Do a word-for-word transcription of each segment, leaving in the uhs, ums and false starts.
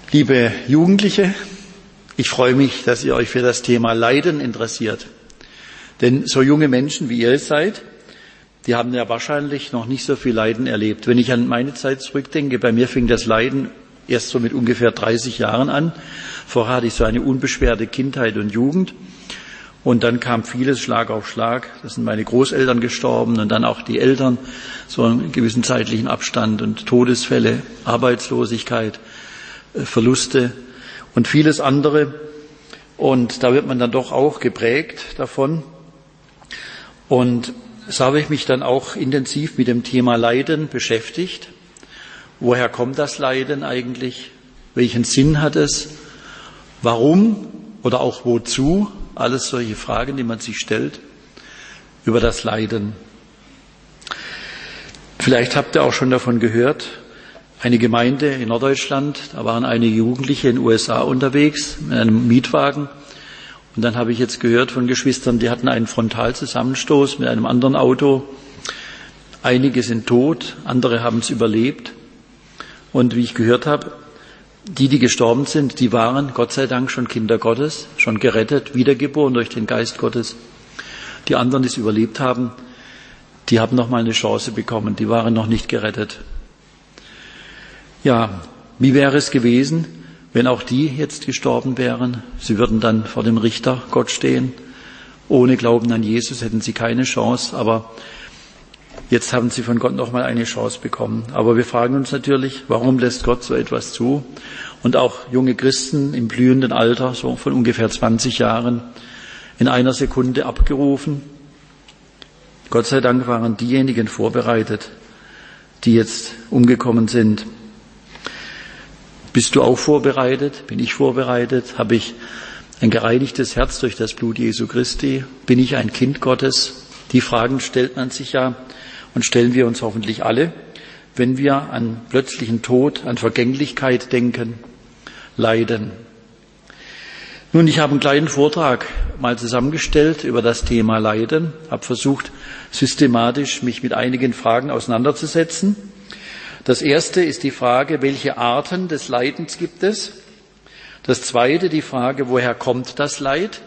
Liebe Jugendliche, ich freue mich, dass ihr euch für das Thema Leiden interessiert. Denn so junge Menschen, wie ihr es seid, die haben ja wahrscheinlich noch nicht so viel Leiden erlebt. Wenn ich an meine Zeit zurückdenke, bei mir fing das Leiden erst so mit ungefähr dreißig Jahren an. Vorher hatte ich so eine unbeschwerte Kindheit und Jugend. Und dann kam vieles Schlag auf Schlag. Da sind meine Großeltern gestorben und dann auch die Eltern, so einen gewissen zeitlichen Abstand und Todesfälle, Arbeitslosigkeit, Verluste und vieles andere. Und da wird man dann doch auch geprägt davon. Und so habe ich mich dann auch intensiv mit dem Thema Leiden beschäftigt. Woher kommt das Leiden eigentlich? Welchen Sinn hat es? Warum oder auch wozu? Alles solche Fragen, die man sich stellt über das Leiden. Vielleicht habt ihr auch schon davon gehört, eine Gemeinde in Norddeutschland, da waren einige Jugendliche in den U S A unterwegs mit einem Mietwagen. Und dann habe ich jetzt gehört von Geschwistern, die hatten einen Frontalzusammenstoß mit einem anderen Auto. Einige sind tot, andere haben es überlebt. Und wie ich gehört habe, die, die gestorben sind, die waren Gott sei Dank schon Kinder Gottes, schon gerettet, wiedergeboren durch den Geist Gottes. Die anderen, die es überlebt haben, die haben noch mal eine Chance bekommen, die waren noch nicht gerettet. Ja, wie wäre es gewesen, wenn auch die jetzt gestorben wären? Sie würden dann vor dem Richter Gott stehen. Ohne Glauben an Jesus hätten sie keine Chance, aber jetzt haben sie von Gott noch mal eine Chance bekommen. Aber wir fragen uns natürlich, warum lässt Gott so etwas zu? Und auch junge Christen im blühenden Alter, so von ungefähr zwanzig Jahren, in einer Sekunde abgerufen. Gott sei Dank waren diejenigen vorbereitet, die jetzt umgekommen sind. Bist du auch vorbereitet? Bin ich vorbereitet? Habe ich ein gereinigtes Herz durch das Blut Jesu Christi? Bin ich ein Kind Gottes? Die Fragen stellt man sich ja und stellen wir uns hoffentlich alle, wenn wir an plötzlichen Tod, an Vergänglichkeit denken, Leiden. Nun, ich habe einen kleinen Vortrag mal zusammengestellt über das Thema Leiden, habe versucht, systematisch mich mit einigen Fragen auseinanderzusetzen. Das erste ist die Frage, welche Arten des Leidens gibt es? Das zweite die Frage, woher kommt das Leid?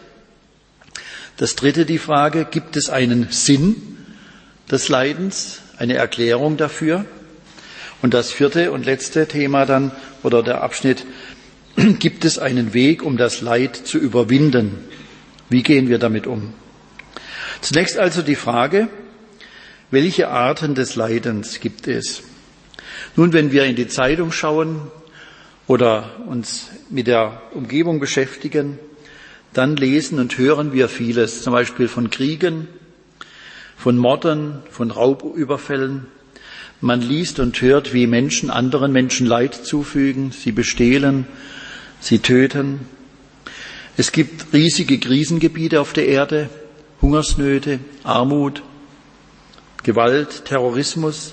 Das dritte die Frage, gibt es einen Sinn des Leidens, eine Erklärung dafür? Und das vierte und letzte Thema dann, oder der Abschnitt, gibt es einen Weg, um das Leid zu überwinden? Wie gehen wir damit um? Zunächst also die Frage, welche Arten des Leidens gibt es? Nun, wenn wir in die Zeitung schauen oder uns mit der Umgebung beschäftigen, dann lesen und hören wir vieles, zum Beispiel von Kriegen, von Morden, von Raubüberfällen. Man liest und hört, wie Menschen anderen Menschen Leid zufügen, sie bestehlen, sie töten. Es gibt riesige Krisengebiete auf der Erde, Hungersnöte, Armut, Gewalt, Terrorismus.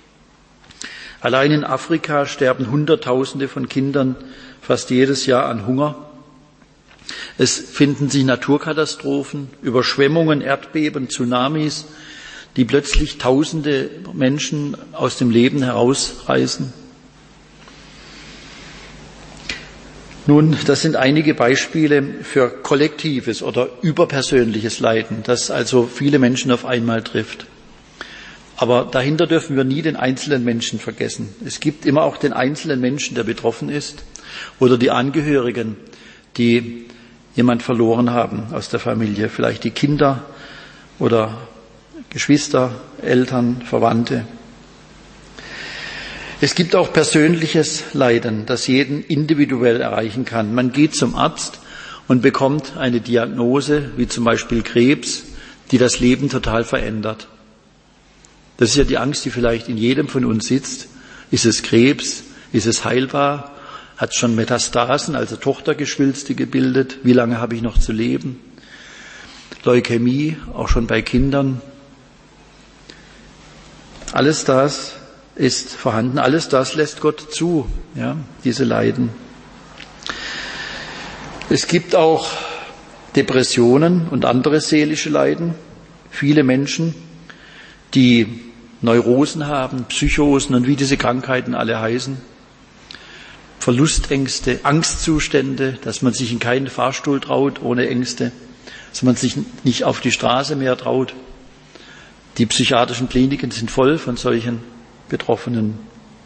Allein in Afrika sterben Hunderttausende von Kindern fast jedes Jahr an Hunger. Es finden sich Naturkatastrophen, Überschwemmungen, Erdbeben, Tsunamis, die plötzlich Tausende Menschen aus dem Leben herausreißen. Nun, das sind einige Beispiele für kollektives oder überpersönliches Leiden, das also viele Menschen auf einmal trifft. Aber dahinter dürfen wir nie den einzelnen Menschen vergessen. Es gibt immer auch den einzelnen Menschen, der betroffen ist, oder die Angehörigen, die jemand verloren haben aus der Familie, vielleicht die Kinder oder Geschwister, Eltern, Verwandte. Es gibt auch persönliches Leiden, das jeden individuell erreichen kann. Man geht zum Arzt und bekommt eine Diagnose, wie zum Beispiel Krebs, die das Leben total verändert. Das ist ja die Angst, die vielleicht in jedem von uns sitzt. Ist es Krebs? Ist es heilbar? Hat es schon Metastasen, also Tochtergeschwülste gebildet? Wie lange habe ich noch zu leben? Leukämie, auch schon bei Kindern. Alles das ist vorhanden, alles das lässt Gott zu, ja, diese Leiden. Es gibt auch Depressionen und andere seelische Leiden. Viele Menschen, die Neurosen haben, Psychosen und wie diese Krankheiten alle heißen, Verlustängste, Angstzustände, dass man sich in keinen Fahrstuhl traut ohne Ängste, dass man sich nicht auf die Straße mehr traut. Die psychiatrischen Kliniken sind voll von solchen Betroffenen.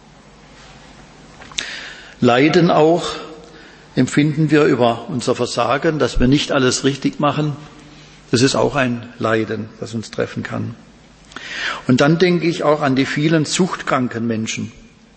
Leiden auch empfinden wir über unser Versagen, dass wir nicht alles richtig machen. Das ist auch ein Leiden, das uns treffen kann. Und dann denke ich auch an die vielen suchtkranken Menschen,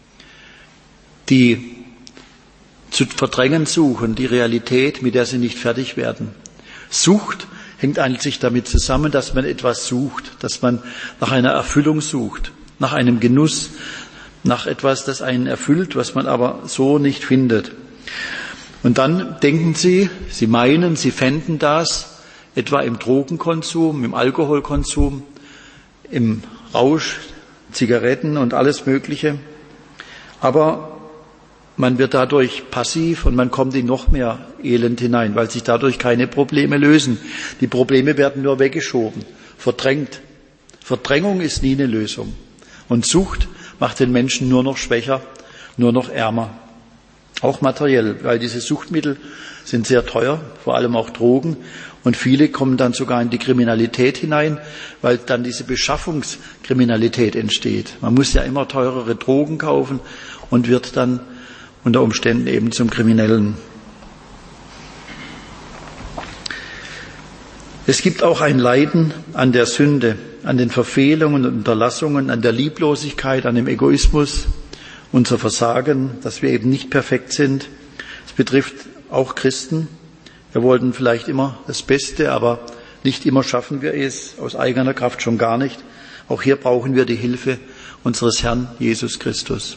die zu verdrängen suchen, die Realität, mit der sie nicht fertig werden. Sucht hängt eigentlich damit zusammen, dass man etwas sucht, dass man nach einer Erfüllung sucht, nach einem Genuss, nach etwas, das einen erfüllt, was man aber so nicht findet. Und dann denken sie, sie meinen, sie fänden das etwa im Drogenkonsum, im Alkoholkonsum, im Rausch, Zigaretten und alles Mögliche. Aber man wird dadurch passiv und man kommt in noch mehr Elend hinein, weil sich dadurch keine Probleme lösen. Die Probleme werden nur weggeschoben, verdrängt. Verdrängung ist nie eine Lösung. Und Sucht macht den Menschen nur noch schwächer, nur noch ärmer. Auch materiell, weil diese Suchtmittel sind sehr teuer, vor allem auch Drogen. Und viele kommen dann sogar in die Kriminalität hinein, weil dann diese Beschaffungskriminalität entsteht. Man muss ja immer teurere Drogen kaufen und wird dann unter Umständen eben zum Kriminellen. Es gibt auch ein Leiden an der Sünde, an den Verfehlungen und Unterlassungen, an der Lieblosigkeit, an dem Egoismus, unser Versagen, dass wir eben nicht perfekt sind. Es betrifft auch Christen. Wir wollten vielleicht immer das Beste, aber nicht immer schaffen wir es, aus eigener Kraft schon gar nicht. Auch hier brauchen wir die Hilfe unseres Herrn Jesus Christus.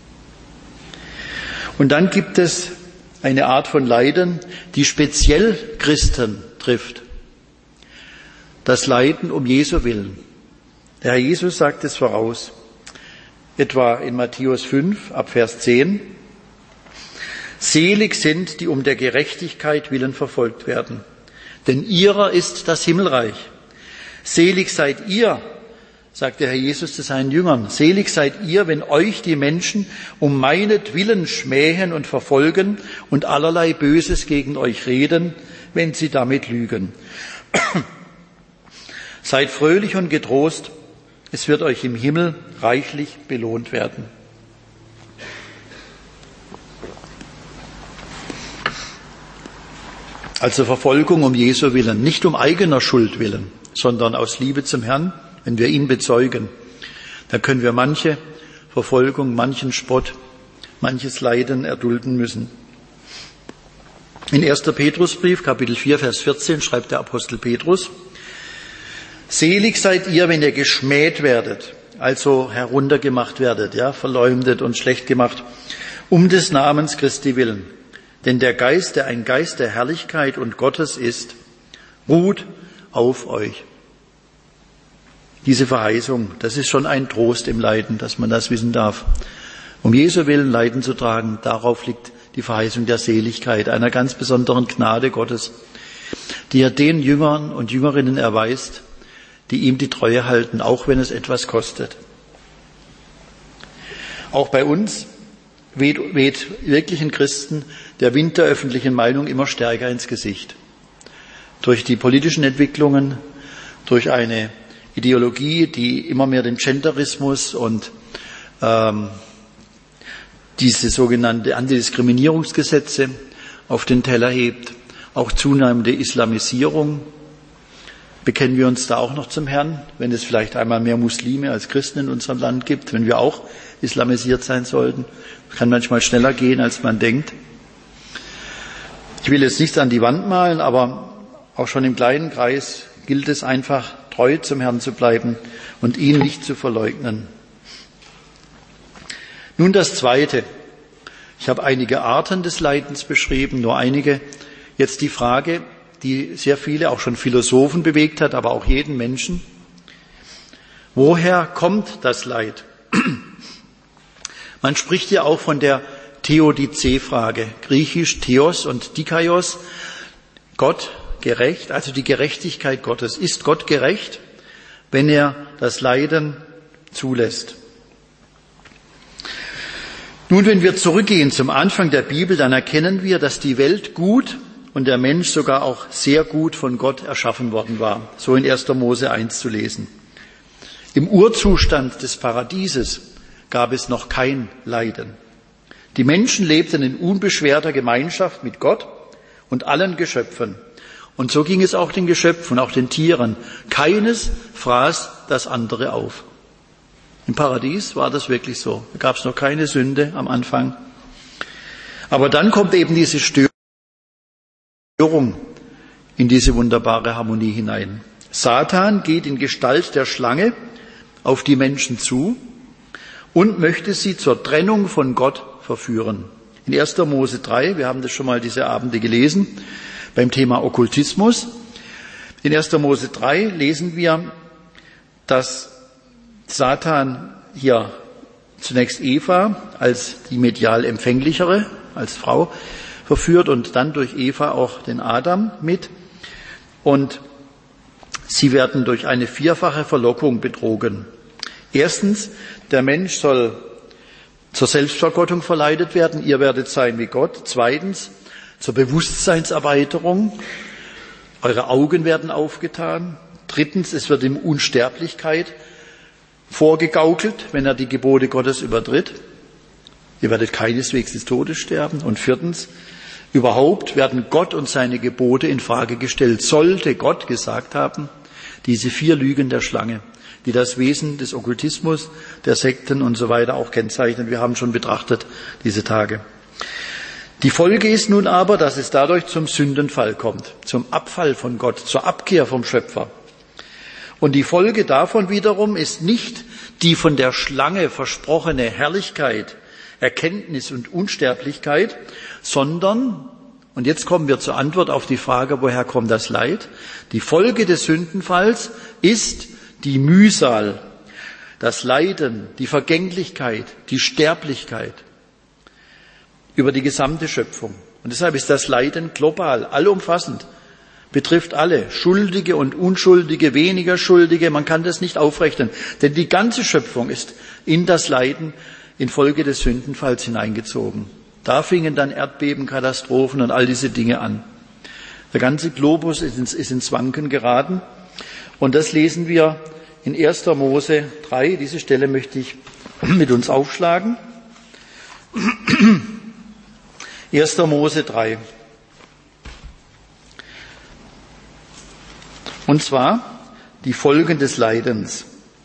Und dann gibt es eine Art von Leiden, die speziell Christen trifft. Das Leiden um Jesu willen. Der Herr Jesus sagt es voraus, etwa in Matthäus fünf, ab Vers zehn. Selig sind, die um der Gerechtigkeit willen verfolgt werden, denn ihrer ist das Himmelreich. Selig seid ihr, sagt der Herr Jesus zu seinen Jüngern, selig seid ihr, wenn euch die Menschen um meinetwillen schmähen und verfolgen und allerlei Böses gegen euch reden, wenn sie damit lügen. Seid fröhlich und getrost, es wird euch im Himmel reichlich belohnt werden. Also Verfolgung um Jesu willen, nicht um eigener Schuld willen, sondern aus Liebe zum Herrn, wenn wir ihn bezeugen. Dann können wir manche Verfolgung, manchen Spott, manches Leiden erdulden müssen. In erster Petrusbrief, Kapitel vier, Vers vierzehn, schreibt der Apostel Petrus, selig seid ihr, wenn ihr geschmäht werdet, also heruntergemacht werdet, ja, verleumdet und schlecht gemacht, um des Namens Christi willen. Denn der Geist, der ein Geist der Herrlichkeit und Gottes ist, ruht auf euch. Diese Verheißung, das ist schon ein Trost im Leiden, dass man das wissen darf. Um Jesu willen Leiden zu tragen, darauf liegt die Verheißung der Seligkeit, einer ganz besonderen Gnade Gottes, die er den Jüngern und Jüngerinnen erweist, die ihm die Treue halten, auch wenn es etwas kostet. Auch bei uns weht, weht wirklichen Christen der Wind der öffentlichen Meinung immer stärker ins Gesicht. Durch die politischen Entwicklungen, durch eine Ideologie, die immer mehr den Genderismus und ähm, diese sogenannte Antidiskriminierungsgesetze auf den Teller hebt, auch zunehmende Islamisierung. Bekennen wir uns da auch noch zum Herrn, wenn es vielleicht einmal mehr Muslime als Christen in unserem Land gibt, wenn wir auch islamisiert sein sollten? Das kann manchmal schneller gehen, als man denkt. Ich will jetzt nichts an die Wand malen, aber auch schon im kleinen Kreis gilt es einfach, treu zum Herrn zu bleiben und ihn nicht zu verleugnen. Nun das Zweite. Ich habe einige Arten des Leidens beschrieben, nur einige. Jetzt die Frage, die sehr viele, auch schon Philosophen bewegt hat, aber auch jeden Menschen. Woher kommt das Leid? Man spricht ja auch von der Theodizee-Frage, griechisch Theos und Dikaios, Gott gerecht, also die Gerechtigkeit Gottes. Ist Gott gerecht, wenn er das Leiden zulässt? Nun, wenn wir zurückgehen zum Anfang der Bibel, dann erkennen wir, dass die Welt gut und der Mensch sogar auch sehr gut von Gott erschaffen worden war. So in erster Mose eins zu lesen. Im Urzustand des Paradieses gab es noch kein Leiden. Die Menschen lebten in unbeschwerter Gemeinschaft mit Gott und allen Geschöpfen. Und so ging es auch den Geschöpfen, auch den Tieren. Keines fraß das andere auf. Im Paradies war das wirklich so. Da gab es noch keine Sünde am Anfang. Aber dann kommt eben diese Störung in diese wunderbare Harmonie hinein. Satan geht in Gestalt der Schlange auf die Menschen zu und möchte sie zur Trennung von Gott verführen. In erster Mose drei, wir haben das schon mal diese Abende gelesen, beim Thema Okkultismus. In erster Mose drei lesen wir, dass Satan hier zunächst Eva als die medial empfänglichere, als Frau verführt und dann durch Eva auch den Adam mit. Und sie werden durch eine vierfache Verlockung betrogen. Erstens, der Mensch soll zur Selbstvergottung verleitet werden, ihr werdet sein wie Gott. Zweitens, zur Bewusstseinserweiterung, eure Augen werden aufgetan. Drittens, es wird ihm Unsterblichkeit vorgegaukelt, wenn er die Gebote Gottes übertritt. Ihr werdet keineswegs des Todes sterben. Und viertens, überhaupt werden Gott und seine Gebote in Frage gestellt. Sollte Gott gesagt haben, diese vier Lügen der Schlange, die das Wesen des Okkultismus, der Sekten und so weiter auch kennzeichnen. Wir haben schon betrachtet diese Tage. Die Folge ist nun aber, dass es dadurch zum Sündenfall kommt, zum Abfall von Gott, zur Abkehr vom Schöpfer. Und die Folge davon wiederum ist nicht die von der Schlange versprochene Herrlichkeit, Erkenntnis und Unsterblichkeit, sondern, und jetzt kommen wir zur Antwort auf die Frage, woher kommt das Leid? Die Folge des Sündenfalls ist die Mühsal, das Leiden, die Vergänglichkeit, die Sterblichkeit über die gesamte Schöpfung. Und deshalb ist das Leiden global, allumfassend, betrifft alle, Schuldige und Unschuldige, weniger Schuldige, man kann das nicht aufrechnen, denn die ganze Schöpfung ist in das Leiden infolge des Sündenfalls hineingezogen. Da fingen dann Erdbeben, Katastrophen und all diese Dinge an. Der ganze Globus ist ins, ist ins Wanken geraten. Und das lesen wir in erster Mose drei. Diese Stelle möchte ich mit uns aufschlagen. erster Mose drei. Und zwar die Folgen des Leidens.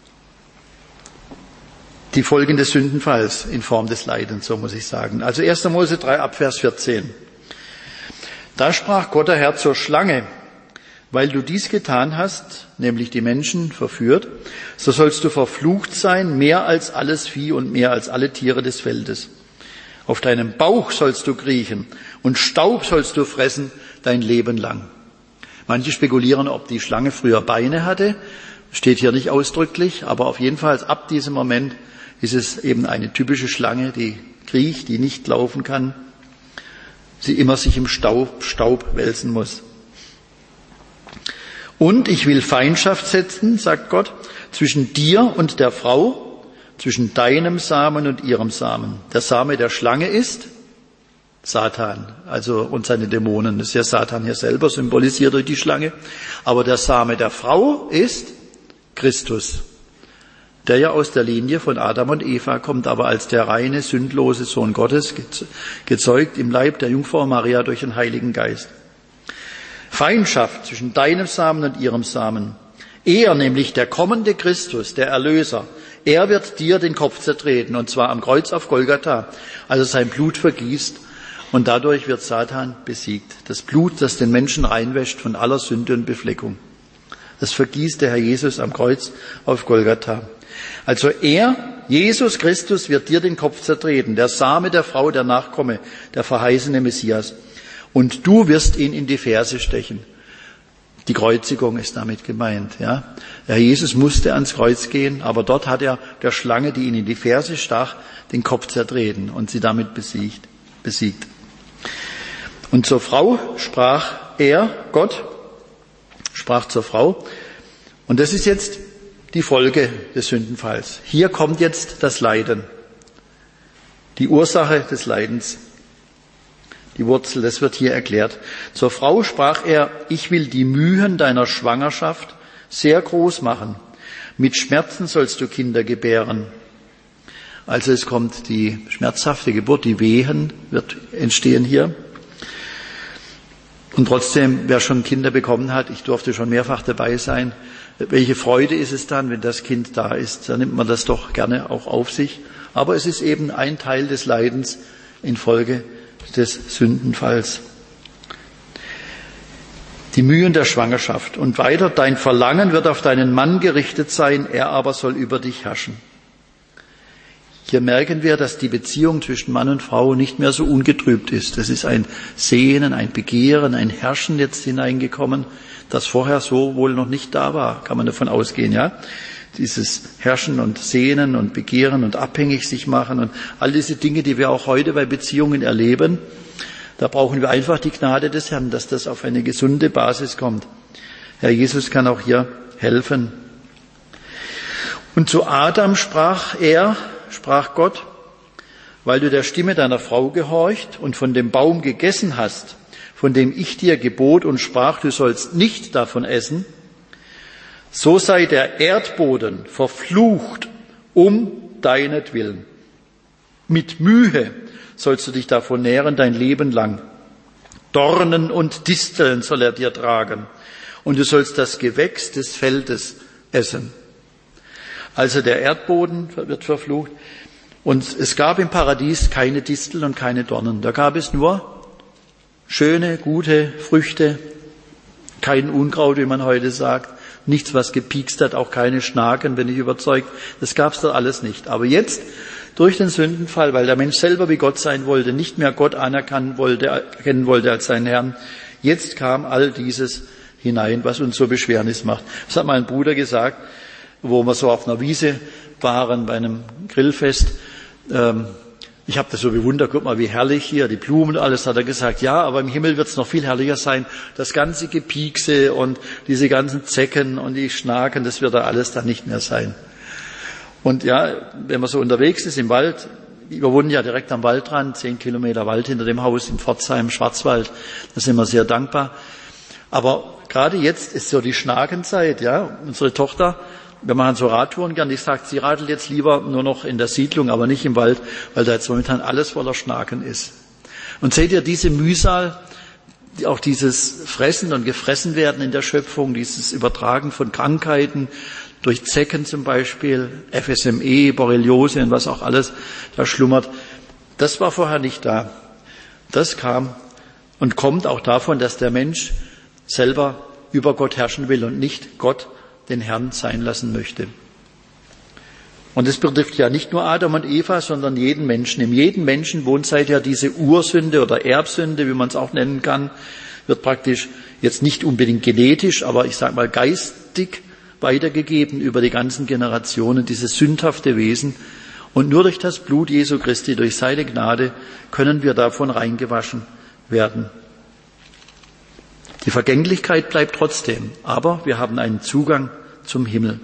Die Folgen des Sündenfalls in Form des Leidens, so muss ich sagen. Also erster Mose drei ab Vers vierzehn. Da sprach Gott der Herr zur Schlange: Weil du dies getan hast, nämlich die Menschen verführt, so sollst du verflucht sein, mehr als alles Vieh und mehr als alle Tiere des Feldes. Auf deinem Bauch sollst du kriechen und Staub sollst du fressen dein Leben lang. Manche spekulieren, ob die Schlange früher Beine hatte. Steht hier nicht ausdrücklich, aber auf jeden Fall ab diesem Moment ist es eben eine typische Schlange, die kriecht, die nicht laufen kann, sie immer sich im Staub, Staub wälzen muss. Und ich will Feindschaft setzen, sagt Gott, zwischen dir und der Frau, zwischen deinem Samen und ihrem Samen. Der Same der Schlange ist Satan, also und seine Dämonen. Das ist ja Satan hier selber, symbolisiert durch die Schlange. Aber der Same der Frau ist Christus, der ja aus der Linie von Adam und Eva kommt, aber als der reine, sündlose Sohn Gottes, gezeugt im Leib der Jungfrau Maria durch den Heiligen Geist. Feindschaft zwischen deinem Samen und ihrem Samen. Er, nämlich der kommende Christus, der Erlöser, er wird dir den Kopf zertreten, und zwar am Kreuz auf Golgatha, als er sein Blut vergießt, und dadurch wird Satan besiegt. Das Blut, das den Menschen reinwäscht von aller Sünde und Befleckung. Das vergießt der Herr Jesus am Kreuz auf Golgatha. Also er, Jesus Christus, wird dir den Kopf zertreten, der Same der Frau, der Nachkomme, der verheißene Messias. Und du wirst ihn in die Ferse stechen. Die Kreuzigung ist damit gemeint, ja. Der Herr Jesus musste ans Kreuz gehen, aber dort hat er der Schlange, die ihn in die Ferse stach, den Kopf zertreten und sie damit besiegt, besiegt. Und zur Frau sprach er, Gott, sprach zur Frau, und das ist jetzt die Folge des Sündenfalls. Hier kommt jetzt das Leiden. Die Ursache des Leidens, die Wurzel, das wird hier erklärt. Zur Frau sprach er, ich will die Mühen deiner Schwangerschaft sehr groß machen. Mit Schmerzen sollst du Kinder gebären. Also es kommt die schmerzhafte Geburt, die Wehen wird entstehen hier. Und trotzdem, wer schon Kinder bekommen hat, ich durfte schon mehrfach dabei sein, welche Freude ist es dann, wenn das Kind da ist? Da nimmt man das doch gerne auch auf sich. Aber es ist eben ein Teil des Leidens infolge des Sündenfalls. Die Mühen der Schwangerschaft. Und weiter, dein Verlangen wird auf deinen Mann gerichtet sein, er aber soll über dich herrschen. Hier merken wir, dass die Beziehung zwischen Mann und Frau nicht mehr so ungetrübt ist. Es ist ein Sehnen, ein Begehren, ein Herrschen jetzt hineingekommen, das vorher so wohl noch nicht da war, kann man davon ausgehen, ja. Dieses Herrschen und Sehnen und Begehren und abhängig sich machen und all diese Dinge, die wir auch heute bei Beziehungen erleben, da brauchen wir einfach die Gnade des Herrn, dass das auf eine gesunde Basis kommt. Herr Jesus kann auch hier helfen. Und zu Adam sprach er, sprach Gott, weil du der Stimme deiner Frau gehorcht und von dem Baum gegessen hast, von dem ich dir gebot und sprach, du sollst nicht davon essen, so sei der Erdboden verflucht um deinetwillen. Mit Mühe sollst du dich davon nähren dein Leben lang. Dornen und Disteln soll er dir tragen und du sollst das Gewächs des Feldes essen. Also der Erdboden wird verflucht und es gab im Paradies keine Disteln und keine Dornen. Da gab es nur schöne, gute Früchte, kein Unkraut, wie man heute sagt, nichts, was gepiekst hat, auch keine Schnaken, bin ich überzeugt. Das gab's da alles nicht. Aber jetzt, durch den Sündenfall, weil der Mensch selber wie Gott sein wollte, nicht mehr Gott anerkennen wollte, erkennen wollte als seinen Herrn, jetzt kam all dieses hinein, was uns so Beschwernis macht. Das hat mal ein Bruder gesagt, wo wir so auf einer Wiese waren, bei einem Grillfest. Ähm, ich habe das so bewundert, guck mal, wie herrlich hier, die Blumen und alles, hat er gesagt. Ja, aber im Himmel wird es noch viel herrlicher sein. Das ganze Gepiekse und diese ganzen Zecken und die Schnaken, das wird da alles dann nicht mehr sein. Und ja, wenn man so unterwegs ist im Wald, wir wohnen ja direkt am Waldrand, zehn Kilometer Wald hinter dem Haus in Pforzheim, Schwarzwald, da sind wir sehr dankbar. Aber gerade jetzt ist so die Schnakenzeit, ja. Unsere Tochter, wir machen so Radtouren gern, die sagt, sie radelt jetzt lieber nur noch in der Siedlung, aber nicht im Wald, weil da jetzt momentan alles voller Schnaken ist. Und seht ihr, diese Mühsal, auch dieses Fressen und gefressen werden in der Schöpfung, dieses Übertragen von Krankheiten, durch Zecken zum Beispiel, F S M E, Borreliose und was auch alles da schlummert, das war vorher nicht da. Das kam und kommt auch davon, dass der Mensch selber über Gott herrschen will und nicht Gott den Herrn sein lassen möchte. Und es betrifft ja nicht nur Adam und Eva, sondern jeden Menschen. In jedem Menschen wohnt seither diese Ursünde oder Erbsünde, wie man es auch nennen kann, wird praktisch jetzt nicht unbedingt genetisch, aber ich sage mal geistig weitergegeben über die ganzen Generationen, dieses sündhafte Wesen. Und nur durch das Blut Jesu Christi, durch seine Gnade, können wir davon reingewaschen werden. Die Vergänglichkeit bleibt trotzdem, aber wir haben einen Zugang zum Himmel.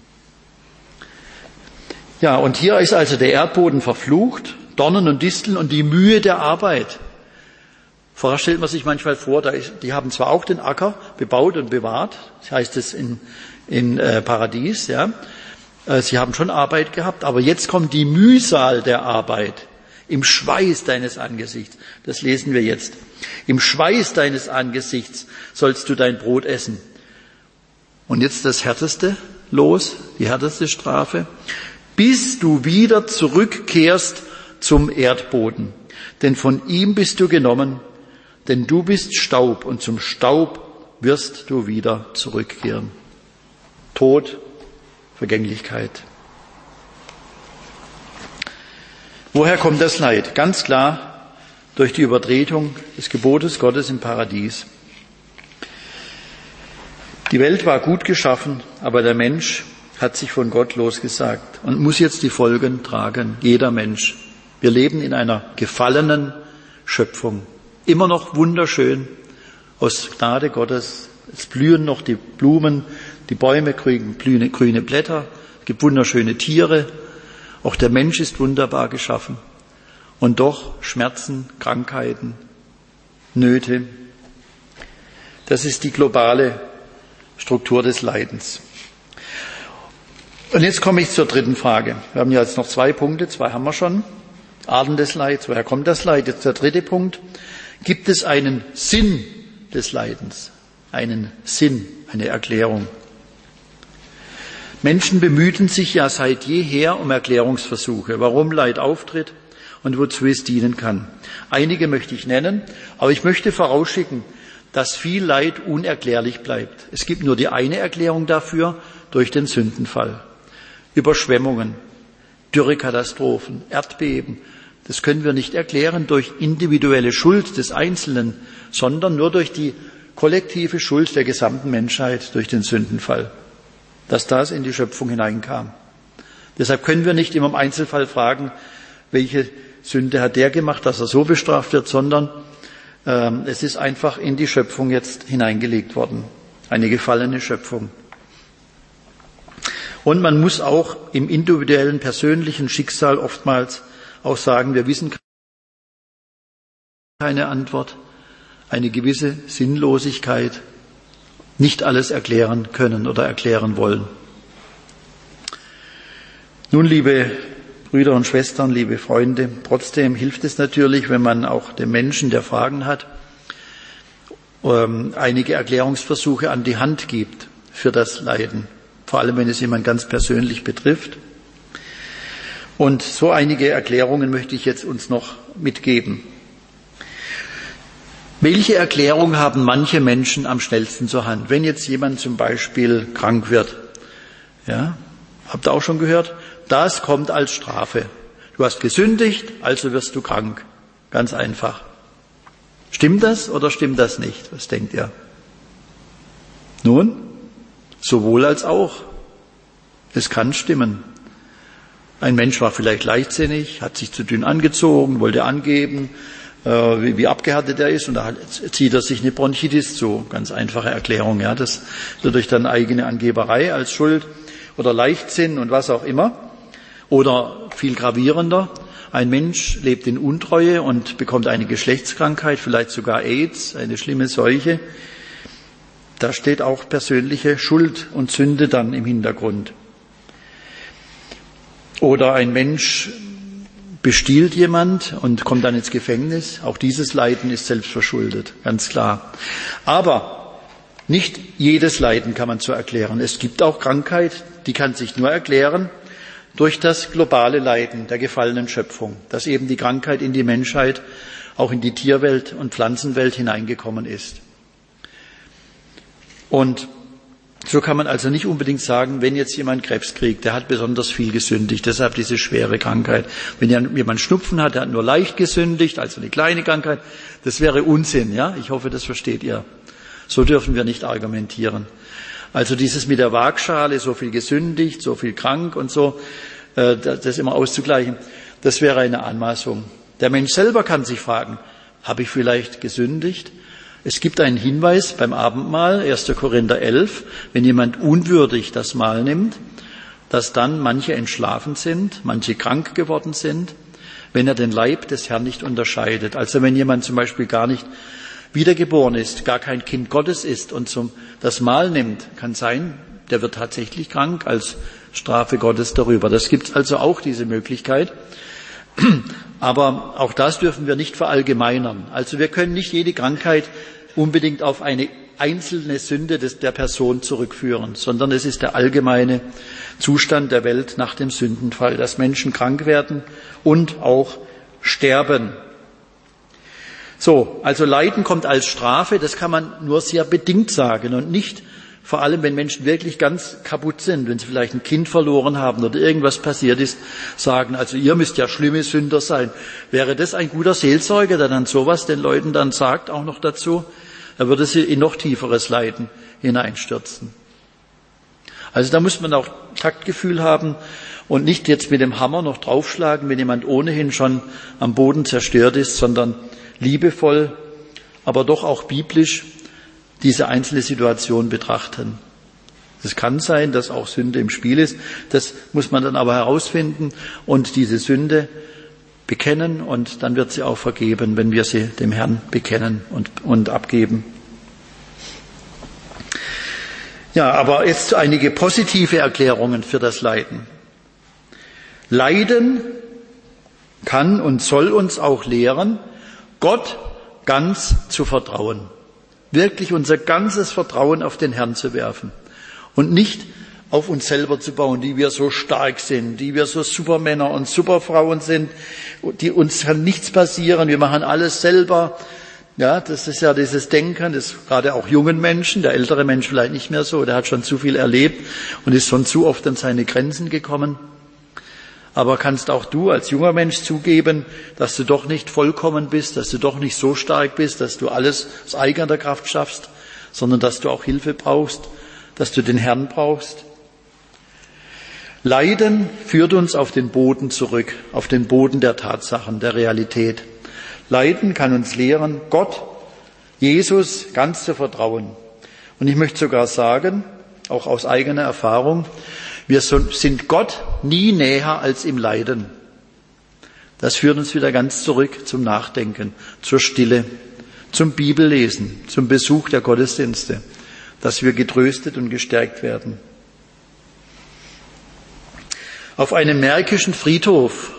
Ja, und hier ist also der Erdboden verflucht, Dornen und Disteln und die Mühe der Arbeit. Vorher stellt man sich manchmal vor, die haben zwar auch den Acker bebaut und bewahrt, das heißt es in, in äh, Paradies, ja. Sie haben schon Arbeit gehabt, aber jetzt kommt die Mühsal der Arbeit. Im Schweiß deines Angesichts, das lesen wir jetzt. Im Schweiß deines Angesichts sollst du dein Brot essen. Und jetzt das härteste Los, die härteste Strafe. Bis du wieder zurückkehrst zum Erdboden. Denn von ihm bist du genommen, denn du bist Staub und zum Staub wirst du wieder zurückkehren. Tod, Vergänglichkeit. Woher kommt das Leid? Ganz klar durch die Übertretung des Gebotes Gottes im Paradies. Die Welt war gut geschaffen, aber der Mensch hat sich von Gott losgesagt und muss jetzt die Folgen tragen. Jeder Mensch. Wir leben in einer gefallenen Schöpfung. Immer noch wunderschön. Aus Gnade Gottes. Es blühen noch die Blumen, die Bäume kriegen grüne, grüne Blätter. Es gibt wunderschöne Tiere. Auch der Mensch ist wunderbar geschaffen. Und doch Schmerzen, Krankheiten, Nöte. Das ist die globale Struktur des Leidens. Und jetzt komme ich zur dritten Frage. Wir haben ja jetzt noch zwei Punkte, zwei haben wir schon. Arten des Leids, woher kommt das Leid? Jetzt der dritte Punkt. Gibt es einen Sinn des Leidens? Einen Sinn, eine Erklärung? Menschen bemühten sich ja seit jeher um Erklärungsversuche, warum Leid auftritt und wozu es dienen kann. Einige möchte ich nennen, aber ich möchte vorausschicken, dass viel Leid unerklärlich bleibt. Es gibt nur die eine Erklärung dafür, durch den Sündenfall. Überschwemmungen, Dürrekatastrophen, Erdbeben, das können wir nicht erklären durch individuelle Schuld des Einzelnen, sondern nur durch die kollektive Schuld der gesamten Menschheit, durch den Sündenfall, dass das in die Schöpfung hineinkam. Deshalb können wir nicht immer im Einzelfall fragen, welche Sünde hat der gemacht, dass er so bestraft wird, sondern ähm, es ist einfach in die Schöpfung jetzt hineingelegt worden, eine gefallene Schöpfung. Und man muss auch im individuellen, persönlichen Schicksal oftmals auch sagen, wir wissen keine Antwort, eine gewisse Sinnlosigkeit, nicht alles erklären können oder erklären wollen. Nun, liebe Brüder und Schwestern, liebe Freunde, trotzdem hilft es natürlich, wenn man auch dem Menschen, der Fragen hat, einige Erklärungsversuche an die Hand gibt für das Leiden, vor allem wenn es jemand ganz persönlich betrifft. Und so einige Erklärungen möchte ich jetzt uns noch mitgeben. Welche Erklärung haben manche Menschen am schnellsten zur Hand? Wenn jetzt jemand zum Beispiel krank wird, ja, habt ihr auch schon gehört? Das kommt als Strafe. Du hast gesündigt, also wirst du krank. Ganz einfach. Stimmt das oder stimmt das nicht? Was denkt ihr? Nun, sowohl als auch. Es kann stimmen. Ein Mensch war vielleicht leichtsinnig, hat sich zu dünn angezogen, wollte angeben, äh, wie, wie abgehärtet er ist, und da zieht er sich eine Bronchitis zu. Ganz einfache Erklärung, ja. Das wird durch dann eigene Angeberei als Schuld oder Leichtsinn und was auch immer. Oder viel gravierender, ein Mensch lebt in Untreue und bekommt eine Geschlechtskrankheit, vielleicht sogar AIDS, eine schlimme Seuche. Da steht auch persönliche Schuld und Sünde dann im Hintergrund. Oder ein Mensch bestiehlt jemand und kommt dann ins Gefängnis. Auch dieses Leiden ist selbstverschuldet, ganz klar. Aber nicht jedes Leiden kann man so erklären. Es gibt auch Krankheit, die kann sich nur erklären durch das globale Leiden der gefallenen Schöpfung, dass eben die Krankheit in die Menschheit, auch in die Tierwelt und Pflanzenwelt hineingekommen ist. Und so kann man also nicht unbedingt sagen, wenn jetzt jemand Krebs kriegt, der hat besonders viel gesündigt, deshalb diese schwere Krankheit. Wenn jemand Schnupfen hat, der hat nur leicht gesündigt, also eine kleine Krankheit, das wäre Unsinn, ja? Ich hoffe, das versteht ihr. So dürfen wir nicht argumentieren. Also dieses mit der Waagschale, so viel gesündigt, so viel krank und so, das immer auszugleichen, das wäre eine Anmaßung. Der Mensch selber kann sich fragen, habe ich vielleicht gesündigt? Es gibt einen Hinweis beim Abendmahl, erster Korinther elf, wenn jemand unwürdig das Mahl nimmt, dass dann manche entschlafen sind, manche krank geworden sind, wenn er den Leib des Herrn nicht unterscheidet. Also wenn jemand zum Beispiel gar nicht wiedergeboren ist, gar kein Kind Gottes ist und zum, das Mahl nimmt, kann sein, der wird tatsächlich krank als Strafe Gottes darüber. Das gibt also auch, diese Möglichkeit. Aber auch das dürfen wir nicht verallgemeinern. Also wir können nicht jede Krankheit unbedingt auf eine einzelne Sünde des, der Person zurückführen, sondern es ist der allgemeine Zustand der Welt nach dem Sündenfall, dass Menschen krank werden und auch sterben. So, also Leiden kommt als Strafe, das kann man nur sehr bedingt sagen und nicht vor allem, wenn Menschen wirklich ganz kaputt sind, wenn sie vielleicht ein Kind verloren haben oder irgendwas passiert ist, sagen, also ihr müsst ja schlimme Sünder sein. Wäre das ein guter Seelsorger, der dann sowas den Leuten dann sagt, auch noch dazu? Er würde sie in noch tieferes Leiden hineinstürzen. Also da muss man auch Taktgefühl haben und nicht jetzt mit dem Hammer noch draufschlagen, wenn jemand ohnehin schon am Boden zerstört ist, sondern liebevoll, aber doch auch biblisch diese einzelne Situation betrachten. Es kann sein, dass auch Sünde im Spiel ist. Das muss man dann aber herausfinden und diese Sünde bekennen und dann wird sie auch vergeben, wenn wir sie dem Herrn bekennen und, und abgeben. Ja, aber jetzt einige positive Erklärungen für das Leiden. Leiden kann und soll uns auch lehren, Gott ganz zu vertrauen. Wirklich unser ganzes Vertrauen auf den Herrn zu werfen und nicht auf uns selber zu bauen, die wir so stark sind, die wir so Supermänner und Superfrauen sind, die uns kann nichts passieren, wir machen alles selber. Ja, das ist ja dieses Denken, das gerade auch jungen Menschen, der ältere Mensch vielleicht nicht mehr so, der hat schon zu viel erlebt und ist schon zu oft an seine Grenzen gekommen. Aber kannst auch du als junger Mensch zugeben, dass du doch nicht vollkommen bist, dass du doch nicht so stark bist, dass du alles aus eigener Kraft schaffst, sondern dass du auch Hilfe brauchst, dass du den Herrn brauchst. Leiden führt uns auf den Boden zurück, auf den Boden der Tatsachen, der Realität. Leiden kann uns lehren, Gott, Jesus ganz zu vertrauen. Und ich möchte sogar sagen, auch aus eigener Erfahrung, wir sind Gott nie näher als im Leiden. Das führt uns wieder ganz zurück zum Nachdenken, zur Stille, zum Bibellesen, zum Besuch der Gottesdienste, dass wir getröstet und gestärkt werden. Auf einem märkischen Friedhof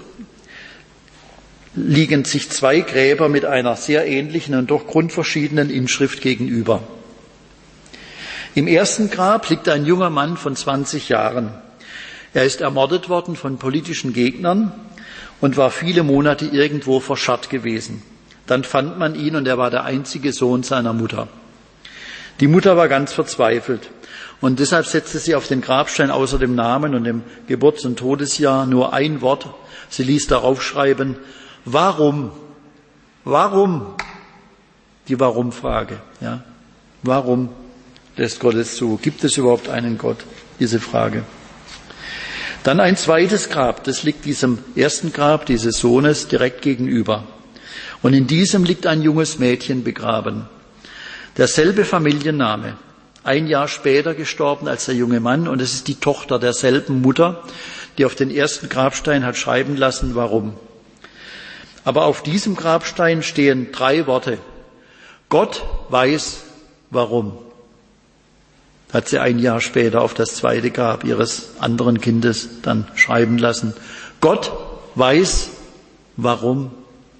liegen sich zwei Gräber mit einer sehr ähnlichen und doch grundverschiedenen Inschrift gegenüber. Im ersten Grab liegt ein junger Mann von zwanzig Jahren. Er ist ermordet worden von politischen Gegnern und war viele Monate irgendwo verscharrt gewesen. Dann fand man ihn und er war der einzige Sohn seiner Mutter. Die Mutter war ganz verzweifelt und deshalb setzte sie auf den Grabstein außer dem Namen und dem Geburts- und Todesjahr nur ein Wort. Sie ließ darauf schreiben, warum? Warum? Die Warum-Frage, ja. Warum lässt Gott es zu? Gibt es überhaupt einen Gott? Diese Frage. Dann ein zweites Grab, das liegt diesem ersten Grab dieses Sohnes direkt gegenüber. Und in diesem liegt ein junges Mädchen begraben. Derselbe Familienname. Ein Jahr später gestorben als der junge Mann und es ist die Tochter derselben Mutter, die auf den ersten Grabstein hat schreiben lassen, warum. Aber auf diesem Grabstein stehen drei Worte. Gott weiß, warum. Hat sie ein Jahr später auf das zweite Grab ihres anderen Kindes dann schreiben lassen. Gott weiß, warum.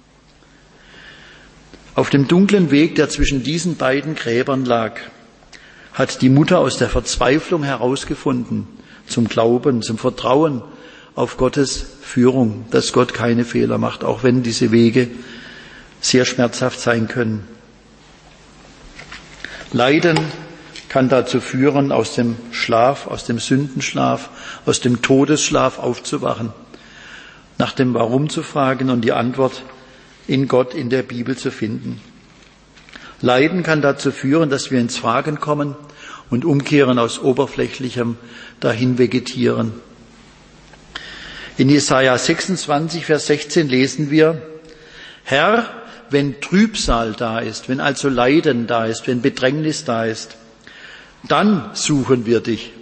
Auf dem dunklen Weg, der zwischen diesen beiden Gräbern lag, hat die Mutter aus der Verzweiflung herausgefunden, zum Glauben, zum Vertrauen auf Gottes Führung, dass Gott keine Fehler macht, auch wenn diese Wege sehr schmerzhaft sein können. Leiden kann dazu führen, aus dem Schlaf, aus dem Sündenschlaf, aus dem Todesschlaf aufzuwachen, nach dem Warum zu fragen und die Antwort in Gott, in der Bibel zu finden. Leiden kann dazu führen, dass wir ins Fragen kommen und umkehren aus oberflächlichem Dahinvegetieren. In Jesaja sechsundzwanzig, Vers sechzehn lesen wir, Herr, wenn Trübsal da ist, wenn also Leiden da ist, wenn Bedrängnis da ist, dann suchen wir dich.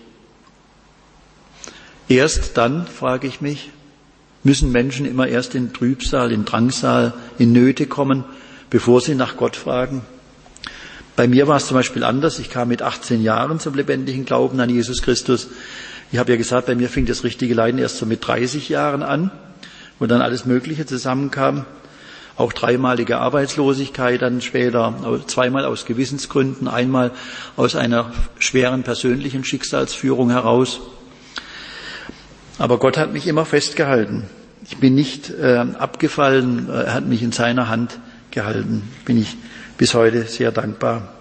Erst dann, frage ich mich, müssen Menschen immer erst in Trübsal, in Drangsal, in Nöte kommen, bevor sie nach Gott fragen? Bei mir war es zum Beispiel anders. Ich kam mit achtzehn Jahren zum lebendigen Glauben an Jesus Christus. Ich habe ja gesagt, bei mir fing das richtige Leiden erst so mit dreißig Jahren an, wo dann alles Mögliche zusammenkam. Auch dreimalige Arbeitslosigkeit dann später, zweimal aus Gewissensgründen, einmal aus einer schweren persönlichen Schicksalsführung heraus. Aber Gott hat mich immer festgehalten. Ich bin nicht äh, abgefallen, er hat mich in seiner Hand gehalten. Bin ich bis heute sehr dankbar.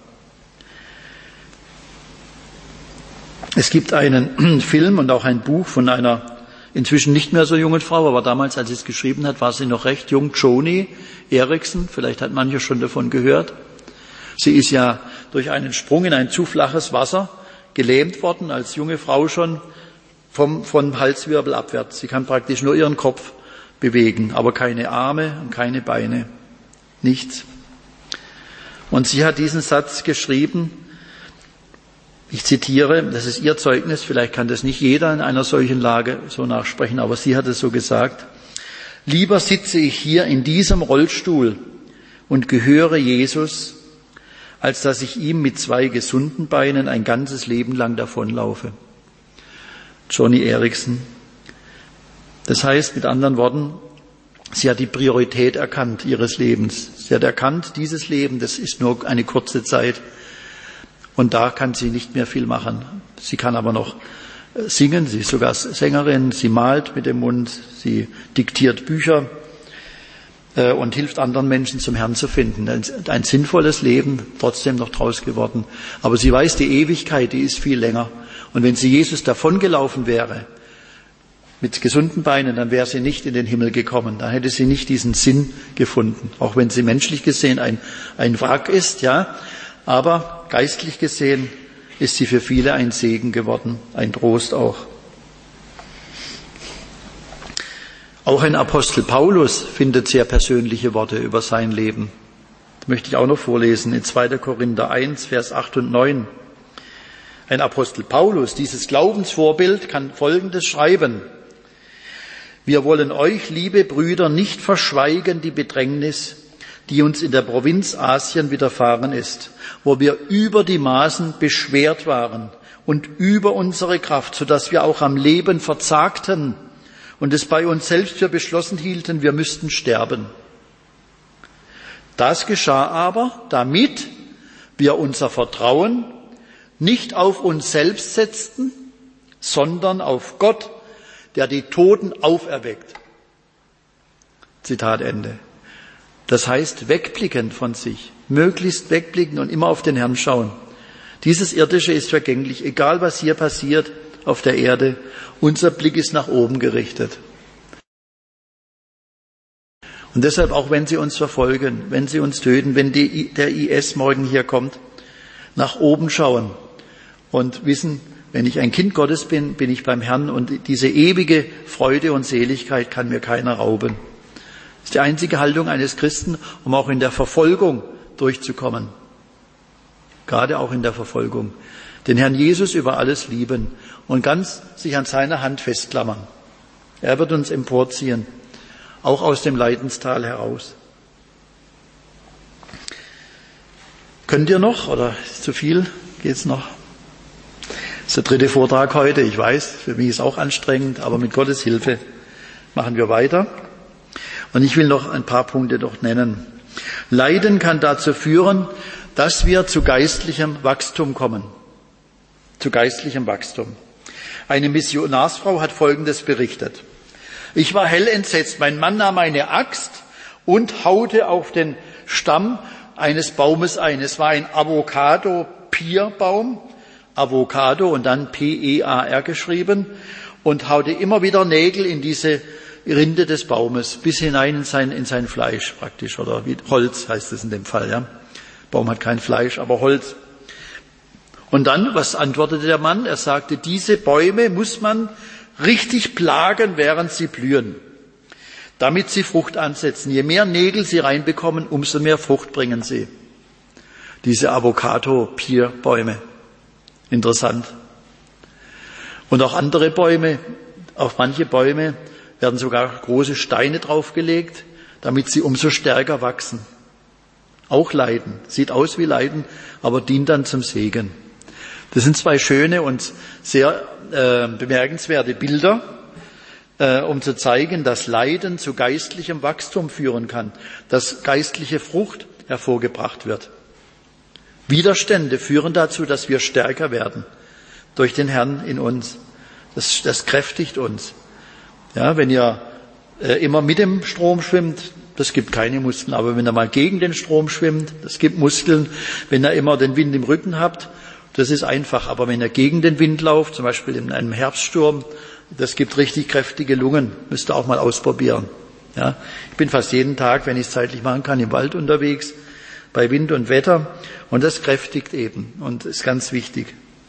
Es gibt einen Film und auch ein Buch von einer inzwischen nicht mehr so jungen Frau, aber damals, als sie es geschrieben hat, war sie noch recht jung, Joni Eareckson, vielleicht hat mancher schon davon gehört. Sie ist ja durch einen Sprung in ein zu flaches Wasser gelähmt worden, als junge Frau schon vom, vom Halswirbel abwärts. Sie kann praktisch nur ihren Kopf bewegen, aber keine Arme und keine Beine, nichts. Und sie hat diesen Satz geschrieben, ich zitiere, das ist ihr Zeugnis, vielleicht kann das nicht jeder in einer solchen Lage so nachsprechen, aber sie hat es so gesagt. Lieber sitze ich hier in diesem Rollstuhl und gehöre Jesus, als dass ich ihm mit zwei gesunden Beinen ein ganzes Leben lang davonlaufe. Joni Eareckson. Das heißt mit anderen Worten, sie hat die Priorität erkannt ihres Lebens. Sie hat erkannt, dieses Leben, das ist nur eine kurze Zeit. Und da kann sie nicht mehr viel machen. Sie kann aber noch singen, sie ist sogar Sängerin, sie malt mit dem Mund, sie diktiert Bücher äh, und hilft anderen Menschen zum Herrn zu finden. Ein, ein sinnvolles Leben, trotzdem noch draus geworden. Aber sie weiß, die Ewigkeit, die ist viel länger. Und wenn sie Jesus davongelaufen wäre, mit gesunden Beinen, dann wäre sie nicht in den Himmel gekommen. Dann hätte sie nicht diesen Sinn gefunden. Auch wenn sie menschlich gesehen ein, ein Wrack ist, ja. Aber geistlich gesehen ist sie für viele ein Segen geworden, ein Trost auch. Auch ein Apostel Paulus findet sehr persönliche Worte über sein Leben. Das möchte ich auch noch vorlesen in zweiter Korinther eins, Vers acht und neun. Ein Apostel Paulus, dieses Glaubensvorbild, kann Folgendes schreiben. Wir wollen euch, liebe Brüder, nicht verschweigen die Bedrängnis, die uns in der Provinz Asien widerfahren ist, wo wir über die Maßen beschwert waren und über unsere Kraft, sodass wir auch am Leben verzagten und es bei uns selbst für beschlossen hielten, wir müssten sterben. Das geschah aber, damit wir unser Vertrauen nicht auf uns selbst setzten, sondern auf Gott, der die Toten auferweckt. Zitat Ende. Das heißt, wegblicken von sich, möglichst wegblicken und immer auf den Herrn schauen. Dieses Irdische ist vergänglich, egal was hier passiert auf der Erde, unser Blick ist nach oben gerichtet. Und deshalb, auch wenn sie uns verfolgen, wenn sie uns töten, wenn die, der I S morgen hier kommt, nach oben schauen und wissen, wenn ich ein Kind Gottes bin, bin ich beim Herrn und diese ewige Freude und Seligkeit kann mir keiner rauben. Das ist die einzige Haltung eines Christen, um auch in der Verfolgung durchzukommen. Gerade auch in der Verfolgung. Den Herrn Jesus über alles lieben und ganz sich an seiner Hand festklammern. Er wird uns emporziehen, auch aus dem Leidenstal heraus. Könnt ihr noch, oder ist zu viel? Geht's noch? Das ist der dritte Vortrag heute. Ich weiß, für mich ist es auch anstrengend, aber mit Gottes Hilfe machen wir weiter. Und ich will noch ein paar Punkte noch nennen. Leiden kann dazu führen, dass wir zu geistlichem Wachstum kommen. Zu geistlichem Wachstum. Eine Missionarsfrau hat Folgendes berichtet. Ich war hell entsetzt. Mein Mann nahm eine Axt und haute auf den Stamm eines Baumes ein. Es war ein Avocado-Pear-Baum. Avocado und dann P E A R geschrieben und haute immer wieder Nägel in diese Rinde des Baumes bis hinein in sein, in sein Fleisch praktisch, oder wie Holz heißt es in dem Fall, ja. Baum hat kein Fleisch, aber Holz. Und dann, was antwortete der Mann? Er sagte, diese Bäume muss man richtig plagen, während sie blühen, damit sie Frucht ansetzen. Je mehr Nägel sie reinbekommen, umso mehr Frucht bringen sie. Diese Avocado-Pear-Bäume. Interessant. Und auch andere Bäume, auf manche Bäume werden sogar große Steine draufgelegt, damit sie umso stärker wachsen. Auch Leiden. Sieht aus wie Leiden, aber dient dann zum Segen. Das sind zwei schöne und sehr äh, bemerkenswerte Bilder, äh, um zu zeigen, dass Leiden zu geistlichem Wachstum führen kann, dass geistliche Frucht hervorgebracht wird. Widerstände führen dazu, dass wir stärker werden durch den Herrn in uns. Das, das kräftigt uns. Ja, wenn ihr äh, immer mit dem Strom schwimmt, das gibt keine Muskeln. Aber wenn ihr mal gegen den Strom schwimmt, das gibt Muskeln. Wenn ihr immer den Wind im Rücken habt, das ist einfach. Aber wenn ihr gegen den Wind lauft, zum Beispiel in einem Herbststurm, das gibt richtig kräftige Lungen. Müsst ihr auch mal ausprobieren. Ja, ich bin fast jeden Tag, wenn ich es zeitlich machen kann, im Wald unterwegs, bei Wind und Wetter. Und das kräftigt eben und ist ganz wichtig.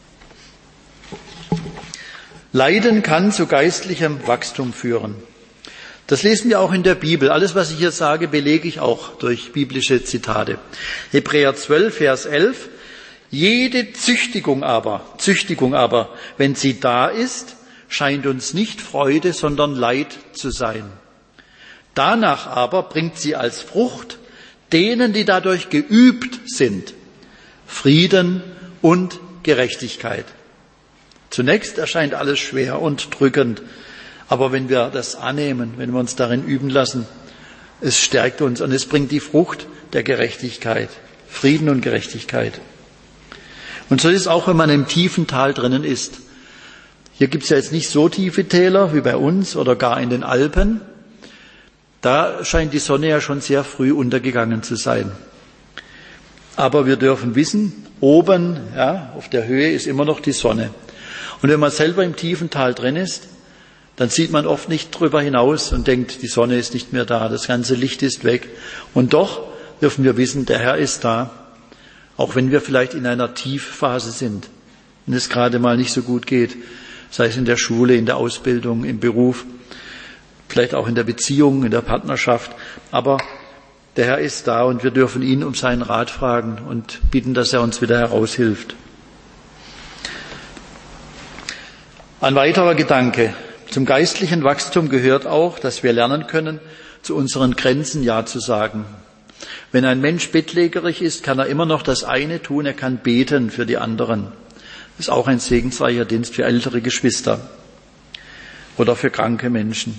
Leiden kann zu geistlichem Wachstum führen. Das lesen wir auch in der Bibel. Alles, was ich hier sage, belege ich auch durch biblische Zitate. Hebräer zwölf, Vers elf. Jede Züchtigung aber, Züchtigung aber, wenn sie da ist, scheint uns nicht Freude, sondern Leid zu sein. Danach aber bringt sie als Frucht denen, die dadurch geübt sind, Frieden und Gerechtigkeit. Zunächst erscheint alles schwer und drückend, aber wenn wir das annehmen, wenn wir uns darin üben lassen, es stärkt uns und es bringt die Frucht der Gerechtigkeit, Frieden und Gerechtigkeit. Und so ist es auch, wenn man im tiefen Tal drinnen ist. Hier gibt es ja jetzt nicht so tiefe Täler wie bei uns oder gar in den Alpen. Da scheint die Sonne ja schon sehr früh untergegangen zu sein. Aber wir dürfen wissen, oben, ja, auf der Höhe ist immer noch die Sonne. Und wenn man selber im tiefen Tal drin ist, dann sieht man oft nicht drüber hinaus und denkt, die Sonne ist nicht mehr da, das ganze Licht ist weg. Und doch dürfen wir wissen, der Herr ist da, auch wenn wir vielleicht in einer Tiefphase sind, wenn es gerade mal nicht so gut geht, sei es in der Schule, in der Ausbildung, im Beruf, vielleicht auch in der Beziehung, in der Partnerschaft. Aber der Herr ist da und wir dürfen ihn um seinen Rat fragen und bitten, dass er uns wieder heraushilft. Ein weiterer Gedanke. Zum geistlichen Wachstum gehört auch, dass wir lernen können, zu unseren Grenzen Ja zu sagen. Wenn ein Mensch bettlägerig ist, kann er immer noch das eine tun, er kann beten für die anderen. Das ist auch ein segensreicher Dienst für ältere Geschwister oder für kranke Menschen.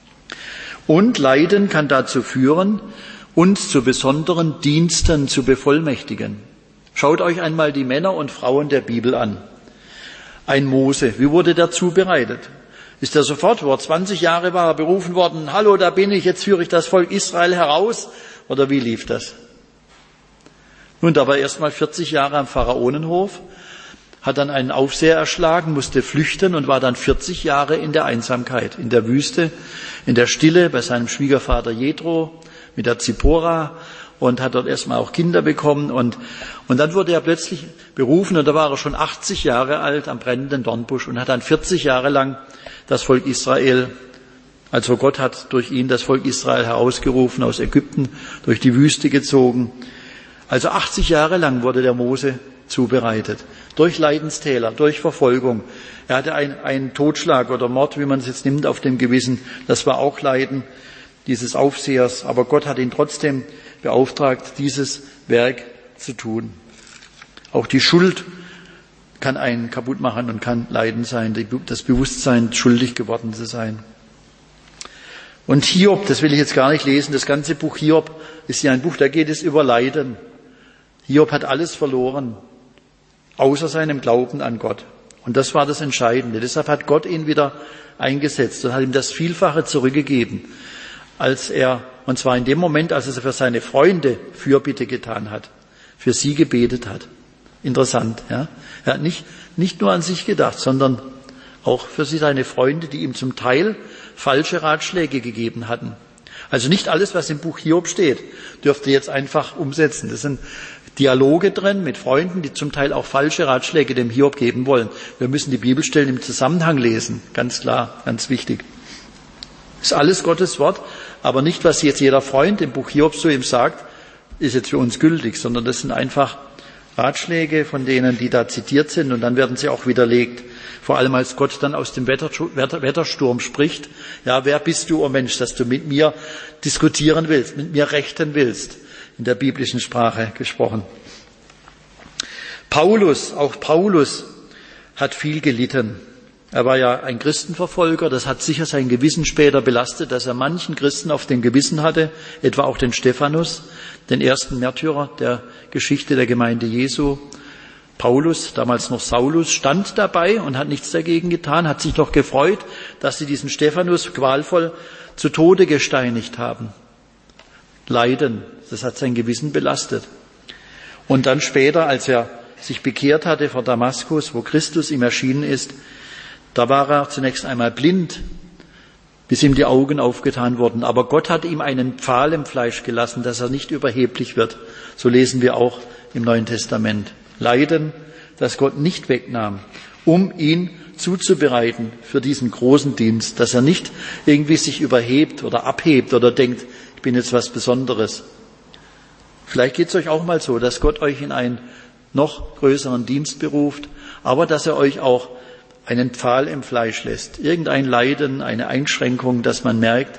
Und Leiden kann dazu führen, uns zu besonderen Diensten zu bevollmächtigen. Schaut euch einmal die Männer und Frauen der Bibel an. Ein Mose, wie wurde der zubereitet? Ist er sofort, wo er zwanzig Jahre war, berufen worden, hallo, da bin ich, jetzt führe ich das Volk Israel heraus? Oder wie lief das? Nun, da war erst mal vierzig Jahre am Pharaonenhof, hat dann einen Aufseher erschlagen, musste flüchten und war dann vierzig Jahre in der Einsamkeit, in der Wüste, in der Stille bei seinem Schwiegervater Jethro mit der Zippora und hat dort erstmal auch Kinder bekommen und, und dann wurde er plötzlich berufen und da war er schon achtzig Jahre alt am brennenden Dornbusch und hat dann vierzig Jahre lang das Volk Israel, also Gott hat durch ihn das Volk Israel herausgerufen aus Ägypten, durch die Wüste gezogen. Also achtzig Jahre lang wurde der Mose zubereitet. Durch Leidenstäler, durch Verfolgung. Er hatte einen, einen Totschlag oder Mord, wie man es jetzt nimmt, auf dem Gewissen. Das war auch Leiden dieses Aufsehers. Aber Gott hat ihn trotzdem beauftragt, dieses Werk zu tun. Auch die Schuld kann einen kaputt machen und kann Leiden sein, das Bewusstsein, schuldig geworden zu sein. Und Hiob, das will ich jetzt gar nicht lesen, das ganze Buch Hiob ist ja ein Buch, da geht es über Leiden. Hiob hat alles verloren, außer seinem Glauben an Gott. Und das war das Entscheidende. Deshalb hat Gott ihn wieder eingesetzt und hat ihm das Vielfache zurückgegeben, als er, und zwar in dem Moment, als er für seine Freunde Fürbitte getan hat, für sie gebetet hat. Interessant, ja. Er hat nicht, nicht nur an sich gedacht, sondern auch für seine Freunde, die ihm zum Teil falsche Ratschläge gegeben hatten. Also nicht alles, was im Buch Hiob steht, dürft ihr jetzt einfach umsetzen. Das sind Dialoge drin mit Freunden, die zum Teil auch falsche Ratschläge dem Hiob geben wollen. Wir müssen die Bibelstellen im Zusammenhang lesen, ganz klar, ganz wichtig. Das ist alles Gottes Wort, aber nicht, was jetzt jeder Freund im Buch Hiob zu ihm sagt, ist jetzt für uns gültig, sondern das sind einfach Ratschläge von denen, die da zitiert sind, und dann werden sie auch widerlegt. Vor allem, als Gott dann aus dem Wettersturm spricht. Ja, wer bist du, o oh Mensch, dass du mit mir diskutieren willst, mit mir rechten willst? In der biblischen Sprache gesprochen. Paulus, auch Paulus hat viel gelitten. Er war ja ein Christenverfolger, das hat sicher sein Gewissen später belastet, dass er manchen Christen auf dem Gewissen hatte, etwa auch den Stephanus, den ersten Märtyrer der Geschichte der Gemeinde Jesu. Paulus, damals noch Saulus, stand dabei und hat nichts dagegen getan, hat sich doch gefreut, dass sie diesen Stephanus qualvoll zu Tode gesteinigt haben. Leiden, das hat sein Gewissen belastet. Und dann später, als er sich bekehrt hatte vor Damaskus, wo Christus ihm erschienen ist, da war er zunächst einmal blind, bis ihm die Augen aufgetan wurden. Aber Gott hat ihm einen Pfahl im Fleisch gelassen, dass er nicht überheblich wird. So lesen wir auch im Neuen Testament. Leiden, das Gott nicht wegnahm, um ihn zuzubereiten für diesen großen Dienst, dass er nicht irgendwie sich überhebt oder abhebt oder denkt, ich bin jetzt was Besonderes. Vielleicht geht es euch auch mal so, dass Gott euch in einen noch größeren Dienst beruft, aber dass er euch auch einen Pfahl im Fleisch lässt. Irgendein Leiden, eine Einschränkung, dass man merkt, ich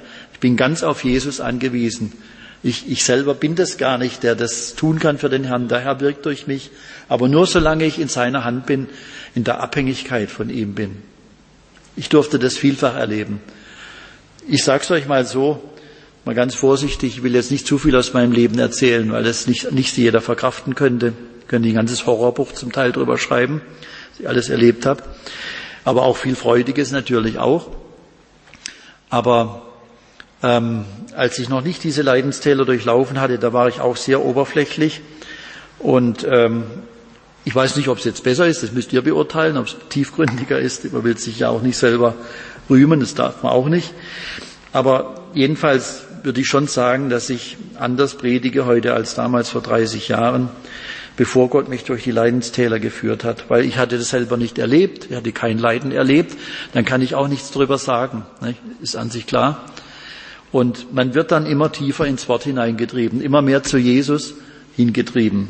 bin ganz auf Jesus angewiesen. Ich, ich selber bin das gar nicht, der das tun kann für den Herrn. Der Herr wirkt durch mich. Aber nur solange ich in seiner Hand bin, in der Abhängigkeit von ihm bin. Ich durfte das vielfach erleben. Ich sag's euch mal so, mal ganz vorsichtig, ich will jetzt nicht zu viel aus meinem Leben erzählen, weil das nicht, nicht jeder verkraften könnte. Ich könnte ein ganzes Horrorbuch zum Teil drüber schreiben, was ich alles erlebt habe. Aber auch viel Freudiges natürlich auch. Aber ähm, als ich noch nicht diese Leidenstäler durchlaufen hatte, da war ich auch sehr oberflächlich. Und ähm, ich weiß nicht, ob es jetzt besser ist, das müsst ihr beurteilen, ob es tiefgründiger ist. Man will sich ja auch nicht selber rühmen, das darf man auch nicht. Aber jedenfalls würde ich schon sagen, dass ich anders predige heute als damals vor dreißig Jahren, bevor Gott mich durch die Leidenstäler geführt hat. Weil ich hatte das selber nicht erlebt, ich hatte kein Leiden erlebt, dann kann ich auch nichts drüber sagen. Ist an sich klar. Und man wird dann immer tiefer ins Wort hineingetrieben, immer mehr zu Jesus hingetrieben.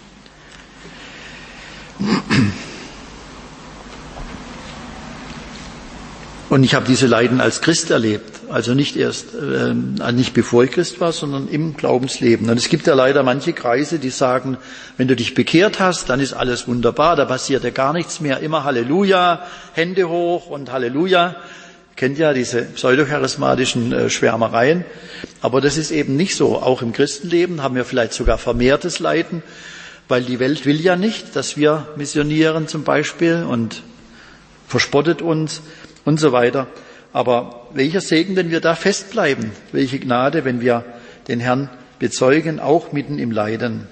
Und ich habe diese Leiden als Christ erlebt, also nicht erst, äh, nicht bevor ich Christ war, sondern im Glaubensleben. Und es gibt ja leider manche Kreise, die sagen, wenn du dich bekehrt hast, dann ist alles wunderbar, da passiert ja gar nichts mehr, immer Halleluja, Hände hoch und Halleluja. Kennt ja diese pseudocharismatischen äh, Schwärmereien. Aber das ist eben nicht so. Auch im Christenleben haben wir vielleicht sogar vermehrtes Leiden, weil die Welt will ja nicht, dass wir missionieren zum Beispiel und verspottet uns und so weiter. Aber welcher Segen, wenn wir da festbleiben? Welche Gnade, wenn wir den Herrn bezeugen, auch mitten im Leiden?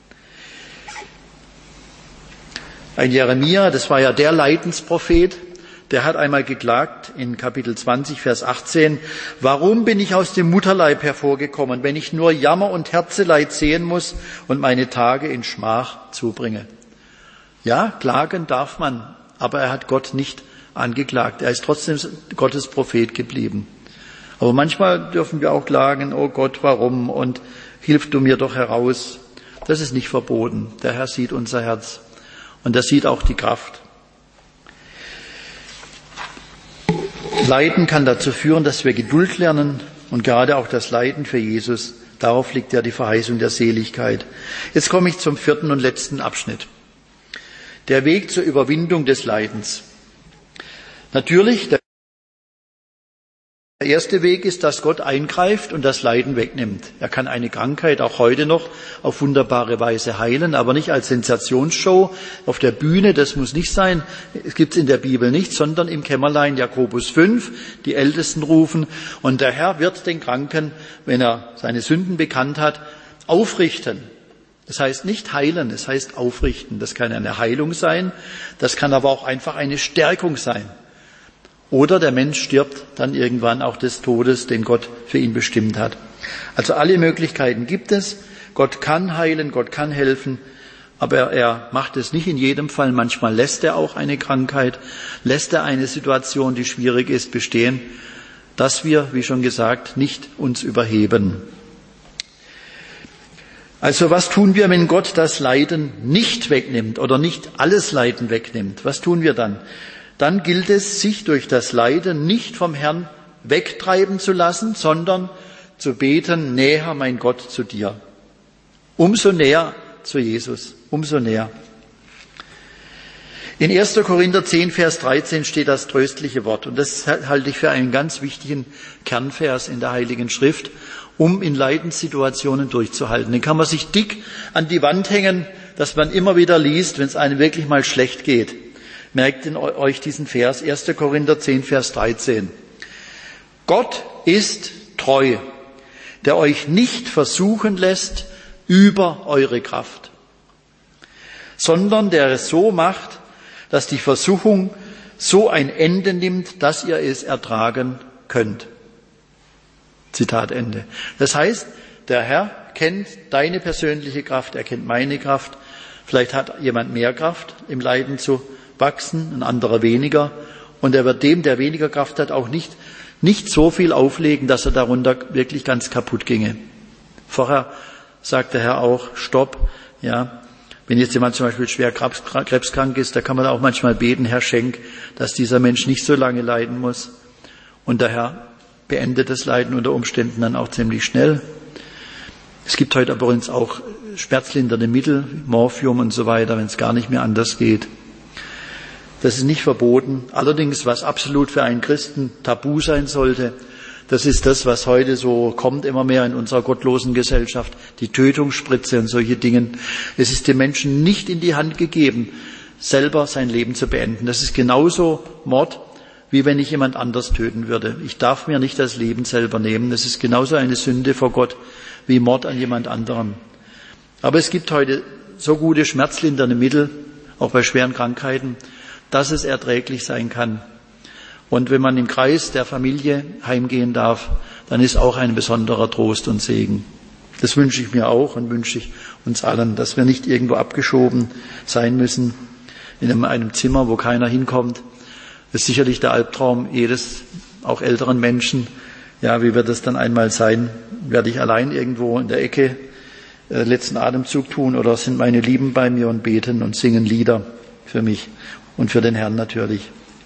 Ein Jeremia, das war ja der Leidensprophet, der hat einmal geklagt in Kapitel zwanzig, Vers achtzehn, warum bin ich aus dem Mutterleib hervorgekommen, wenn ich nur Jammer und Herzeleid sehen muss und meine Tage in Schmach zubringe? Ja, klagen darf man, aber er hat Gott nicht angeklagt. Er ist trotzdem Gottes Prophet geblieben. Aber manchmal dürfen wir auch klagen, oh Gott, warum? Und hilf du mir doch heraus. Das ist nicht verboten. Der Herr sieht unser Herz. Und er sieht auch die Kraft. Leiden kann dazu führen, dass wir Geduld lernen. Und gerade auch das Leiden für Jesus, darauf liegt ja die Verheißung der Seligkeit. Jetzt komme ich zum vierten und letzten Abschnitt. Der Weg zur Überwindung des Leidens. Natürlich, der erste Weg ist, dass Gott eingreift und das Leiden wegnimmt. Er kann eine Krankheit auch heute noch auf wunderbare Weise heilen, aber nicht als Sensationsshow auf der Bühne, das muss nicht sein. Es gibt es in der Bibel nicht, sondern im Kämmerlein, Jakobus fünf, die Ältesten rufen und der Herr wird den Kranken, wenn er seine Sünden bekannt hat, aufrichten. Das heißt nicht heilen, es heißt aufrichten. Das kann eine Heilung sein, das kann aber auch einfach eine Stärkung sein. Oder der Mensch stirbt dann irgendwann auch des Todes, den Gott für ihn bestimmt hat. Also alle Möglichkeiten gibt es. Gott kann heilen, Gott kann helfen, aber er macht es nicht in jedem Fall. Manchmal lässt er auch eine Krankheit, lässt er eine Situation, die schwierig ist, bestehen, dass wir, wie schon gesagt, nicht uns überheben. Also was tun wir, wenn Gott das Leiden nicht wegnimmt oder nicht alles Leiden wegnimmt? Was tun wir dann? Dann gilt es, sich durch das Leiden nicht vom Herrn wegtreiben zu lassen, sondern zu beten, näher, mein Gott, zu dir. Umso näher zu Jesus, umso näher. In erster Korinther zehn, Vers dreizehn steht das tröstliche Wort. Und das halte ich für einen ganz wichtigen Kernvers in der Heiligen Schrift, um in Leidenssituationen durchzuhalten. Den kann man sich dick an die Wand hängen, dass man immer wieder liest, wenn es einem wirklich mal schlecht geht. Merkt in euch diesen Vers, erster Korinther zehn, Vers dreizehn. Gott ist treu, der euch nicht versuchen lässt über eure Kraft, sondern der es so macht, dass die Versuchung so ein Ende nimmt, dass ihr es ertragen könnt. Zitat Ende. Das heißt, der Herr kennt deine persönliche Kraft, er kennt meine Kraft. Vielleicht hat jemand mehr Kraft, im Leiden zu wachsen, ein anderer weniger. Und er wird dem, der weniger Kraft hat, auch nicht, nicht so viel auflegen, dass er darunter wirklich ganz kaputt ginge. Vorher sagt der Herr auch, stopp, ja. Wenn jetzt jemand zum Beispiel schwer krebskrank ist, da kann man auch manchmal beten, Herr, schenk, dass dieser Mensch nicht so lange leiden muss. Und der Herr beendet das Leiden unter Umständen dann auch ziemlich schnell. Es gibt heute aber übrigens auch schmerzlindernde Mittel, Morphium und so weiter, wenn es gar nicht mehr anders geht. Das ist nicht verboten. Allerdings, was absolut für einen Christen tabu sein sollte, das ist das, was heute so kommt, immer mehr in unserer gottlosen Gesellschaft, die Tötungsspritze und solche Dinge. Es ist den Menschen nicht in die Hand gegeben, selber sein Leben zu beenden. Das ist genauso Mord, wie wenn ich jemand anders töten würde. Ich darf mir nicht das Leben selber nehmen. Das ist genauso eine Sünde vor Gott, wie Mord an jemand anderem. Aber es gibt heute so gute schmerzlindernde Mittel, auch bei schweren Krankheiten, dass es erträglich sein kann. Und wenn man im Kreis der Familie heimgehen darf, dann ist auch ein besonderer Trost und Segen. Das wünsche ich mir auch und wünsche ich uns allen, dass wir nicht irgendwo abgeschoben sein müssen in einem Zimmer, wo keiner hinkommt. Das ist sicherlich der Albtraum jedes, auch älteren Menschen. Ja, wie wird es dann einmal sein? Werde ich allein irgendwo in der Ecke äh, letzten Atemzug tun oder sind meine Lieben bei mir und beten und singen Lieder für mich und für den Herrn natürlich?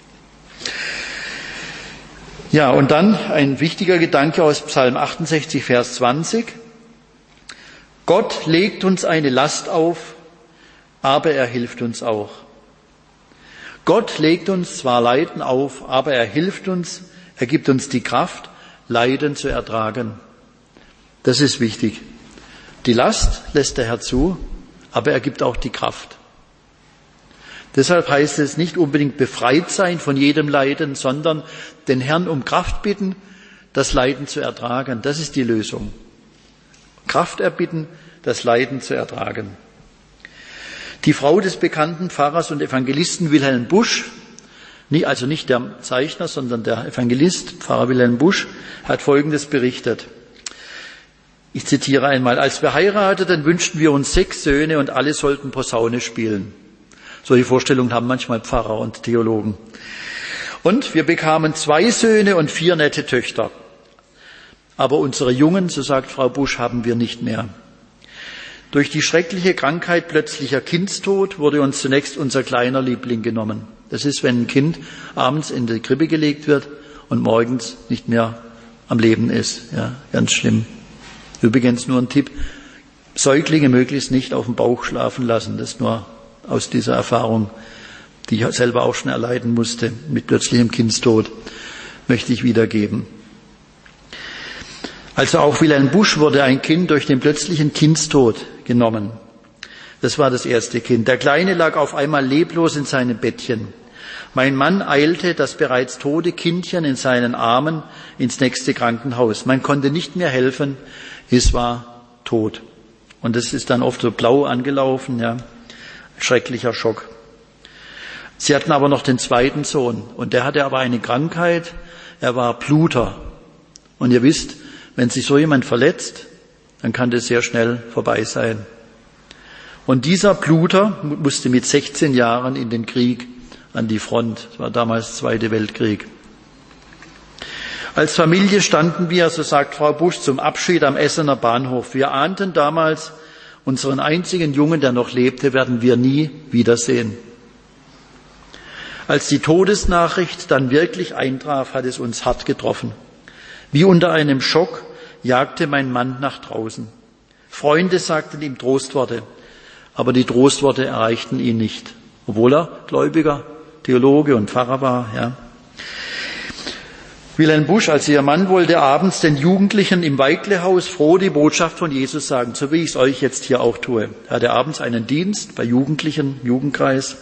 Ja, und dann ein wichtiger Gedanke aus Psalm achtundsechzig, Vers zwanzig. Gott legt uns eine Last auf, aber er hilft uns auch. Gott legt uns zwar Leiden auf, aber er hilft uns, er gibt uns die Kraft, Leiden zu ertragen. Das ist wichtig. Die Last lässt der Herr zu, aber er gibt auch die Kraft. Deshalb heißt es nicht unbedingt befreit sein von jedem Leiden, sondern den Herrn um Kraft bitten, das Leiden zu ertragen. Das ist die Lösung. Kraft erbitten, das Leiden zu ertragen. Die Frau des bekannten Pfarrers und Evangelisten Wilhelm Busch, also nicht der Zeichner, sondern der Evangelist, Pfarrer Wilhelm Busch, hat Folgendes berichtet. Ich zitiere einmal: Als wir heirateten, wünschten wir uns sechs Söhne und alle sollten Posaune spielen. Solche Vorstellungen haben manchmal Pfarrer und Theologen. Und wir bekamen zwei Söhne und vier nette Töchter. Aber unsere Jungen, so sagt Frau Busch, haben wir nicht mehr. Durch die schreckliche Krankheit plötzlicher Kindstod wurde uns zunächst unser kleiner Liebling genommen. Das ist, wenn ein Kind abends in die Krippe gelegt wird und morgens nicht mehr am Leben ist. Ja, ganz schlimm. Übrigens nur ein Tipp: Säuglinge möglichst nicht auf dem Bauch schlafen lassen. Das nur aus dieser Erfahrung, die ich selber auch schon erleiden musste, mit plötzlichem Kindstod, möchte ich wiedergeben. Also auch Wilhelm Busch wurde ein Kind durch den plötzlichen Kindstod genommen. Das war das erste Kind. Der Kleine lag auf einmal leblos in seinem Bettchen. Mein Mann eilte das bereits tote Kindchen in seinen Armen ins nächste Krankenhaus. Man konnte nicht mehr helfen, es war tot. Und es ist dann oft so blau angelaufen, ja. Schrecklicher Schock. Sie hatten aber noch den zweiten Sohn und der hatte aber eine Krankheit, er war Bluter. Und ihr wisst, wenn sich so jemand verletzt, dann kann das sehr schnell vorbei sein. Und dieser Bluter musste mit sechzehn Jahren in den Krieg an die Front. Das war damals der Zweite Weltkrieg. Als Familie standen wir, so sagt Frau Busch, zum Abschied am Essener Bahnhof. Wir ahnten damals, unseren einzigen Jungen, der noch lebte, werden wir nie wiedersehen. Als die Todesnachricht dann wirklich eintraf, hat es uns hart getroffen. Wie unter einem Schock jagte mein Mann nach draußen. Freunde sagten ihm Trostworte, aber die Trostworte erreichten ihn nicht, obwohl er Gläubiger, Theologe und Pfarrer war. Ja. Wilhelm Busch, also ihr Mann, wollte abends den Jugendlichen im Weiklehaus froh die Botschaft von Jesus sagen, so wie ich es euch jetzt hier auch tue. Er hatte abends einen Dienst bei Jugendlichen, Jugendkreis.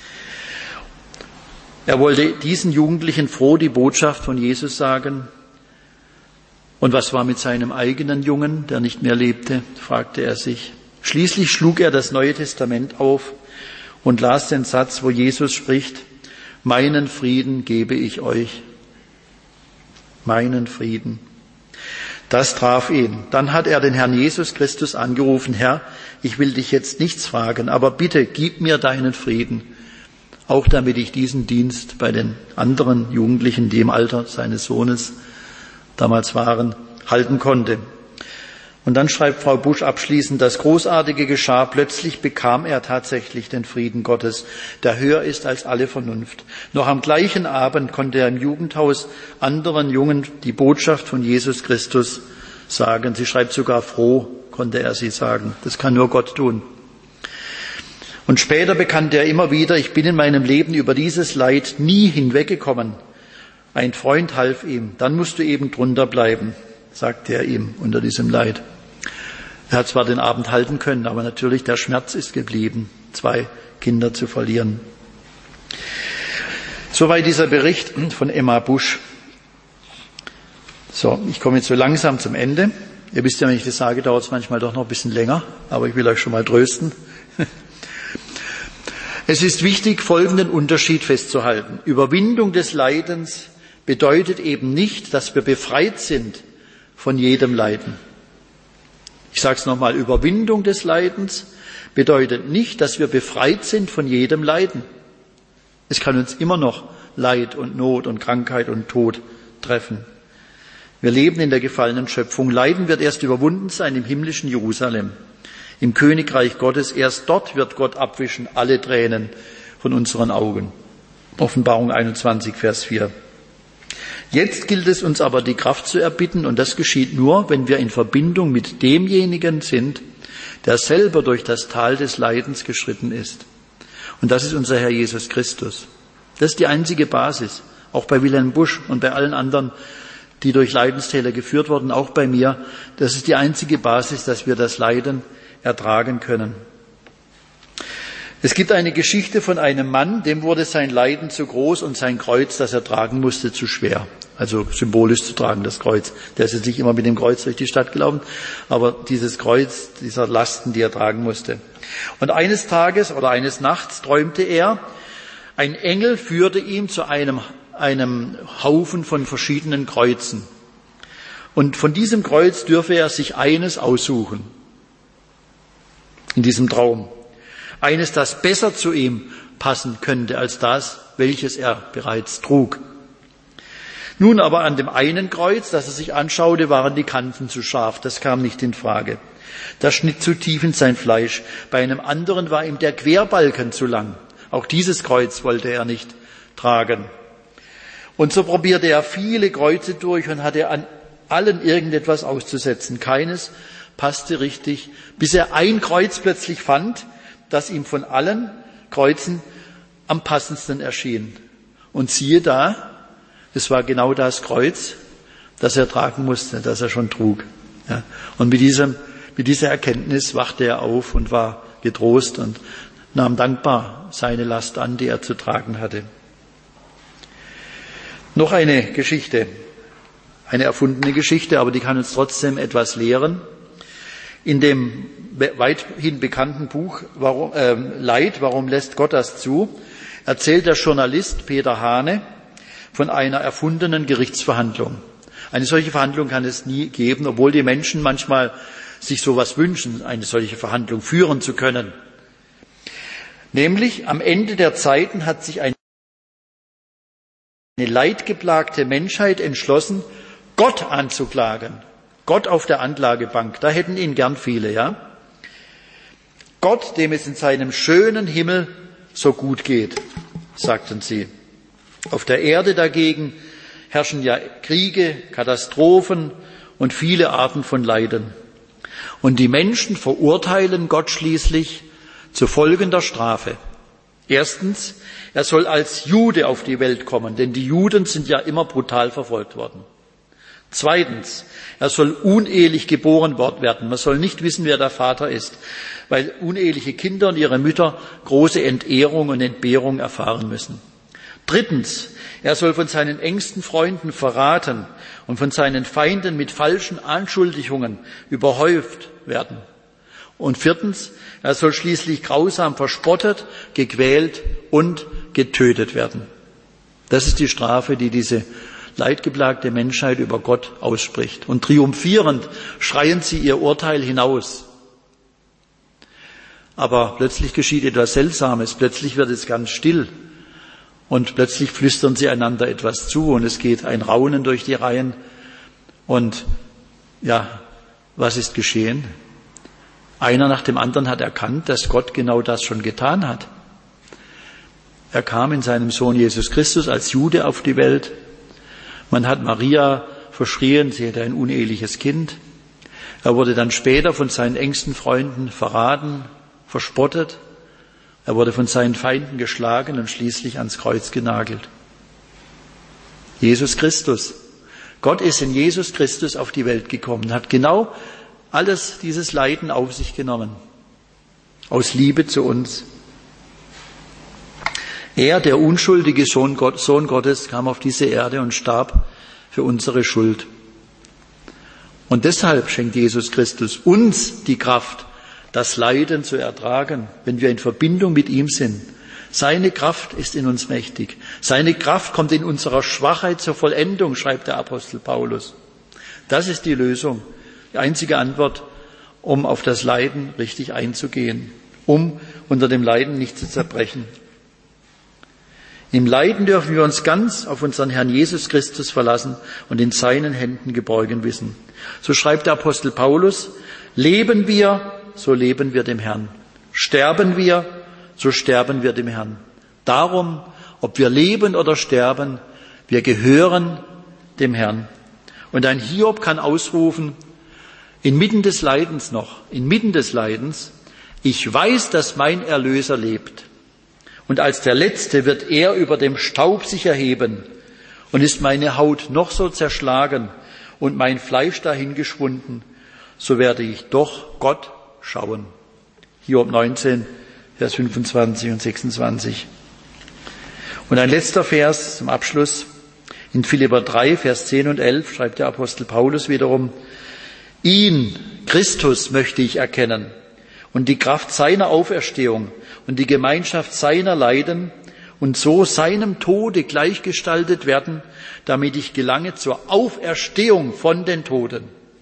Er wollte diesen Jugendlichen froh die Botschaft von Jesus sagen. Und was war mit seinem eigenen Jungen, der nicht mehr lebte, fragte er sich. Schließlich schlug er das Neue Testament auf und las den Satz, wo Jesus spricht: Meinen Frieden gebe ich euch. Meinen Frieden. Das traf ihn. Dann hat er den Herrn Jesus Christus angerufen: Herr, ich will dich jetzt nichts fragen, aber bitte gib mir deinen Frieden, auch damit ich diesen Dienst bei den anderen Jugendlichen, die im Alter seines Sohnes damals waren, halten konnte. Und dann schreibt Frau Busch abschließend, das Großartige geschah, plötzlich bekam er tatsächlich den Frieden Gottes, der höher ist als alle Vernunft. Noch am gleichen Abend konnte er im Jugendhaus anderen Jungen die Botschaft von Jesus Christus sagen. Sie schreibt sogar, froh konnte er sie sagen. Das kann nur Gott tun. Und später bekannte er immer wieder, ich bin in meinem Leben über dieses Leid nie hinweggekommen. Ein Freund half ihm, dann musst du eben drunter bleiben, sagte er ihm unter diesem Leid. Er hat zwar den Abend halten können, aber natürlich der Schmerz ist geblieben, zwei Kinder zu verlieren. Soweit dieser Bericht von Emma Busch. So, ich komme jetzt so langsam zum Ende. Ihr wisst ja, wenn ich das sage, dauert es manchmal doch noch ein bisschen länger, aber ich will euch schon mal trösten. Es ist wichtig, folgenden Unterschied festzuhalten. Überwindung des Leidens bedeutet eben nicht, dass wir befreit sind von jedem Leiden. Ich sage es nochmal, Überwindung des Leidens bedeutet nicht, dass wir befreit sind von jedem Leiden. Es kann uns immer noch Leid und Not und Krankheit und Tod treffen. Wir leben in der gefallenen Schöpfung. Leiden wird erst überwunden sein im himmlischen Jerusalem, im Königreich Gottes. Erst dort wird Gott abwischen alle Tränen von unseren Augen. Offenbarung einundzwanzig, Vers vier. Jetzt gilt es uns aber, die Kraft zu erbitten, und das geschieht nur, wenn wir in Verbindung mit demjenigen sind, der selber durch das Tal des Leidens geschritten ist. Und das ist unser Herr Jesus Christus. Das ist die einzige Basis, auch bei Wilhelm Busch und bei allen anderen, die durch Leidenstäler geführt wurden, auch bei mir. Das ist die einzige Basis, dass wir das Leiden ertragen können. Es gibt eine Geschichte von einem Mann, dem wurde sein Leiden zu groß und sein Kreuz, das er tragen musste, zu schwer. Also symbolisch zu tragen, das Kreuz. Der ist jetzt nicht immer mit dem Kreuz durch die Stadt gelaufen, aber dieses Kreuz, dieser Lasten, die er tragen musste. Und eines Tages oder eines Nachts träumte er, ein Engel führte ihn zu einem, einem Haufen von verschiedenen Kreuzen. Und von diesem Kreuz dürfe er sich eines aussuchen. In diesem Traum. Eines, das besser zu ihm passen könnte als das, welches er bereits trug. Nun aber an dem einen Kreuz, das er sich anschaute, waren die Kanten zu scharf. Das kam nicht in Frage. Das schnitt zu tief in sein Fleisch. Bei einem anderen war ihm der Querbalken zu lang. Auch dieses Kreuz wollte er nicht tragen. Und so probierte er viele Kreuze durch und hatte an allen irgendetwas auszusetzen. Keines passte richtig, bis er ein Kreuz plötzlich fand, das ihm von allen Kreuzen am passendsten erschien. Und siehe da, es war genau das Kreuz, das er tragen musste, das er schon trug. Ja. Und mit diesem, mit dieser Erkenntnis wachte er auf und war getrost und nahm dankbar seine Last an, die er zu tragen hatte. Noch eine Geschichte, eine erfundene Geschichte, aber die kann uns trotzdem etwas lehren. In dem weithin bekannten Buch warum, äh, Leid, warum lässt Gott das zu, erzählt der Journalist Peter Hane von einer erfundenen Gerichtsverhandlung. Eine solche Verhandlung kann es nie geben, obwohl die Menschen manchmal sich sowas wünschen, eine solche Verhandlung führen zu können. Nämlich am Ende der Zeiten hat sich eine leidgeplagte Menschheit entschlossen, Gott anzuklagen. Gott auf der Anklagebank, da hätten ihn gern viele, ja? Gott, dem es in seinem schönen Himmel so gut geht, sagten sie. Auf der Erde dagegen herrschen ja Kriege, Katastrophen und viele Arten von Leiden. Und die Menschen verurteilen Gott schließlich zu folgender Strafe. Erstens, er soll als Jude auf die Welt kommen, denn die Juden sind ja immer brutal verfolgt worden. Zweitens, er soll unehelich geboren werden. Man soll nicht wissen, wer der Vater ist, weil uneheliche Kinder und ihre Mütter große Entehrung und Entbehrung erfahren müssen. Drittens, er soll von seinen engsten Freunden verraten und von seinen Feinden mit falschen Anschuldigungen überhäuft werden. Und viertens, er soll schließlich grausam verspottet, gequält und getötet werden. Das ist die Strafe, die diese leidgeplagte Menschheit über Gott ausspricht. Und triumphierend schreien sie ihr Urteil hinaus. Aber plötzlich geschieht etwas Seltsames, plötzlich wird es ganz still und plötzlich flüstern sie einander etwas zu und es geht ein Raunen durch die Reihen und ja, Was ist geschehen? Einer nach dem anderen hat erkannt, dass Gott genau das schon getan hat. Er kam in seinem Sohn Jesus Christus als Jude auf die Welt. Man hat Maria verschrien, sie hätte ein uneheliches Kind. Er wurde dann später von seinen engsten Freunden verraten, verspottet. Er wurde von seinen Feinden geschlagen und schließlich ans Kreuz genagelt. Jesus Christus. Gott ist in Jesus Christus auf die Welt gekommen, hat genau alles dieses Leiden auf sich genommen. Aus Liebe zu uns. Er, der unschuldige Sohn Gottes, kam auf diese Erde und starb für unsere Schuld. Und deshalb schenkt Jesus Christus uns die Kraft, das Leiden zu ertragen, wenn wir in Verbindung mit ihm sind. Seine Kraft ist in uns mächtig. Seine Kraft kommt in unserer Schwachheit zur Vollendung, schreibt der Apostel Paulus. Das ist die Lösung, die einzige Antwort, um auf das Leiden richtig einzugehen, um unter dem Leiden nicht zu zerbrechen. Im Leiden dürfen wir uns ganz auf unseren Herrn Jesus Christus verlassen und in seinen Händen geborgen wissen. So schreibt der Apostel Paulus, leben wir, so leben wir dem Herrn. Sterben wir, so sterben wir dem Herrn. Darum, ob wir leben oder sterben, wir gehören dem Herrn. Und ein Hiob kann ausrufen, inmitten des Leidens noch, inmitten des Leidens, ich weiß, dass mein Erlöser lebt. Und als der Letzte wird er über dem Staub sich erheben. Und ist meine Haut noch so zerschlagen und mein Fleisch dahingeschwunden, so werde ich doch Gott schauen. Hiob neunzehn, Vers fünfundzwanzig und sechsundzwanzig. Und ein letzter Vers zum Abschluss. In Philipper drei, Vers zehn und elf schreibt der Apostel Paulus wiederum, ihn, Christus, möchte ich erkennen und die Kraft seiner Auferstehung und die Gemeinschaft seiner Leiden und so seinem Tode gleichgestaltet werden, damit ich gelange zur Auferstehung von den Toten.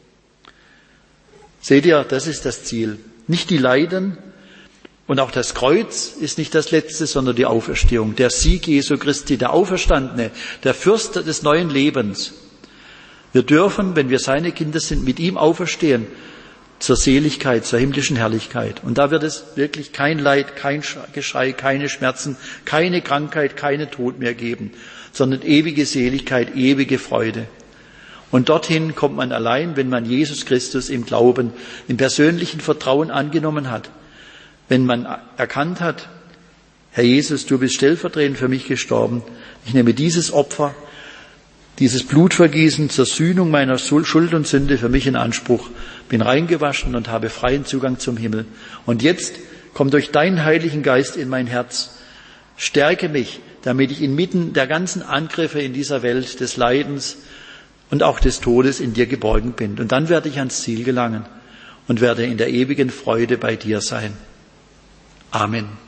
Seht ihr, das ist das Ziel. Nicht die Leiden und auch das Kreuz ist nicht das Letzte, sondern die Auferstehung. Der Sieg Jesu Christi, der Auferstandene, der Fürst des neuen Lebens. Wir dürfen, wenn wir seine Kinder sind, mit ihm auferstehen zur Seligkeit, zur himmlischen Herrlichkeit. Und da wird es wirklich kein Leid, kein Geschrei, keine Schmerzen, keine Krankheit, keine Tod mehr geben, sondern ewige Seligkeit, ewige Freude. Und dorthin kommt man allein, wenn man Jesus Christus im Glauben, im persönlichen Vertrauen angenommen hat. Wenn man erkannt hat, Herr Jesus, du bist stellvertretend für mich gestorben. Ich nehme dieses Opfer, dieses Blutvergießen zur Sühnung meiner Schuld und Sünde für mich in Anspruch, bin reingewaschen und habe freien Zugang zum Himmel. Und jetzt komm durch deinen Heiligen Geist in mein Herz, stärke mich, damit ich inmitten der ganzen Angriffe in dieser Welt des Leidens und auch des Todes in dir geborgen bin. Und dann werde ich ans Ziel gelangen und werde in der ewigen Freude bei dir sein. Amen.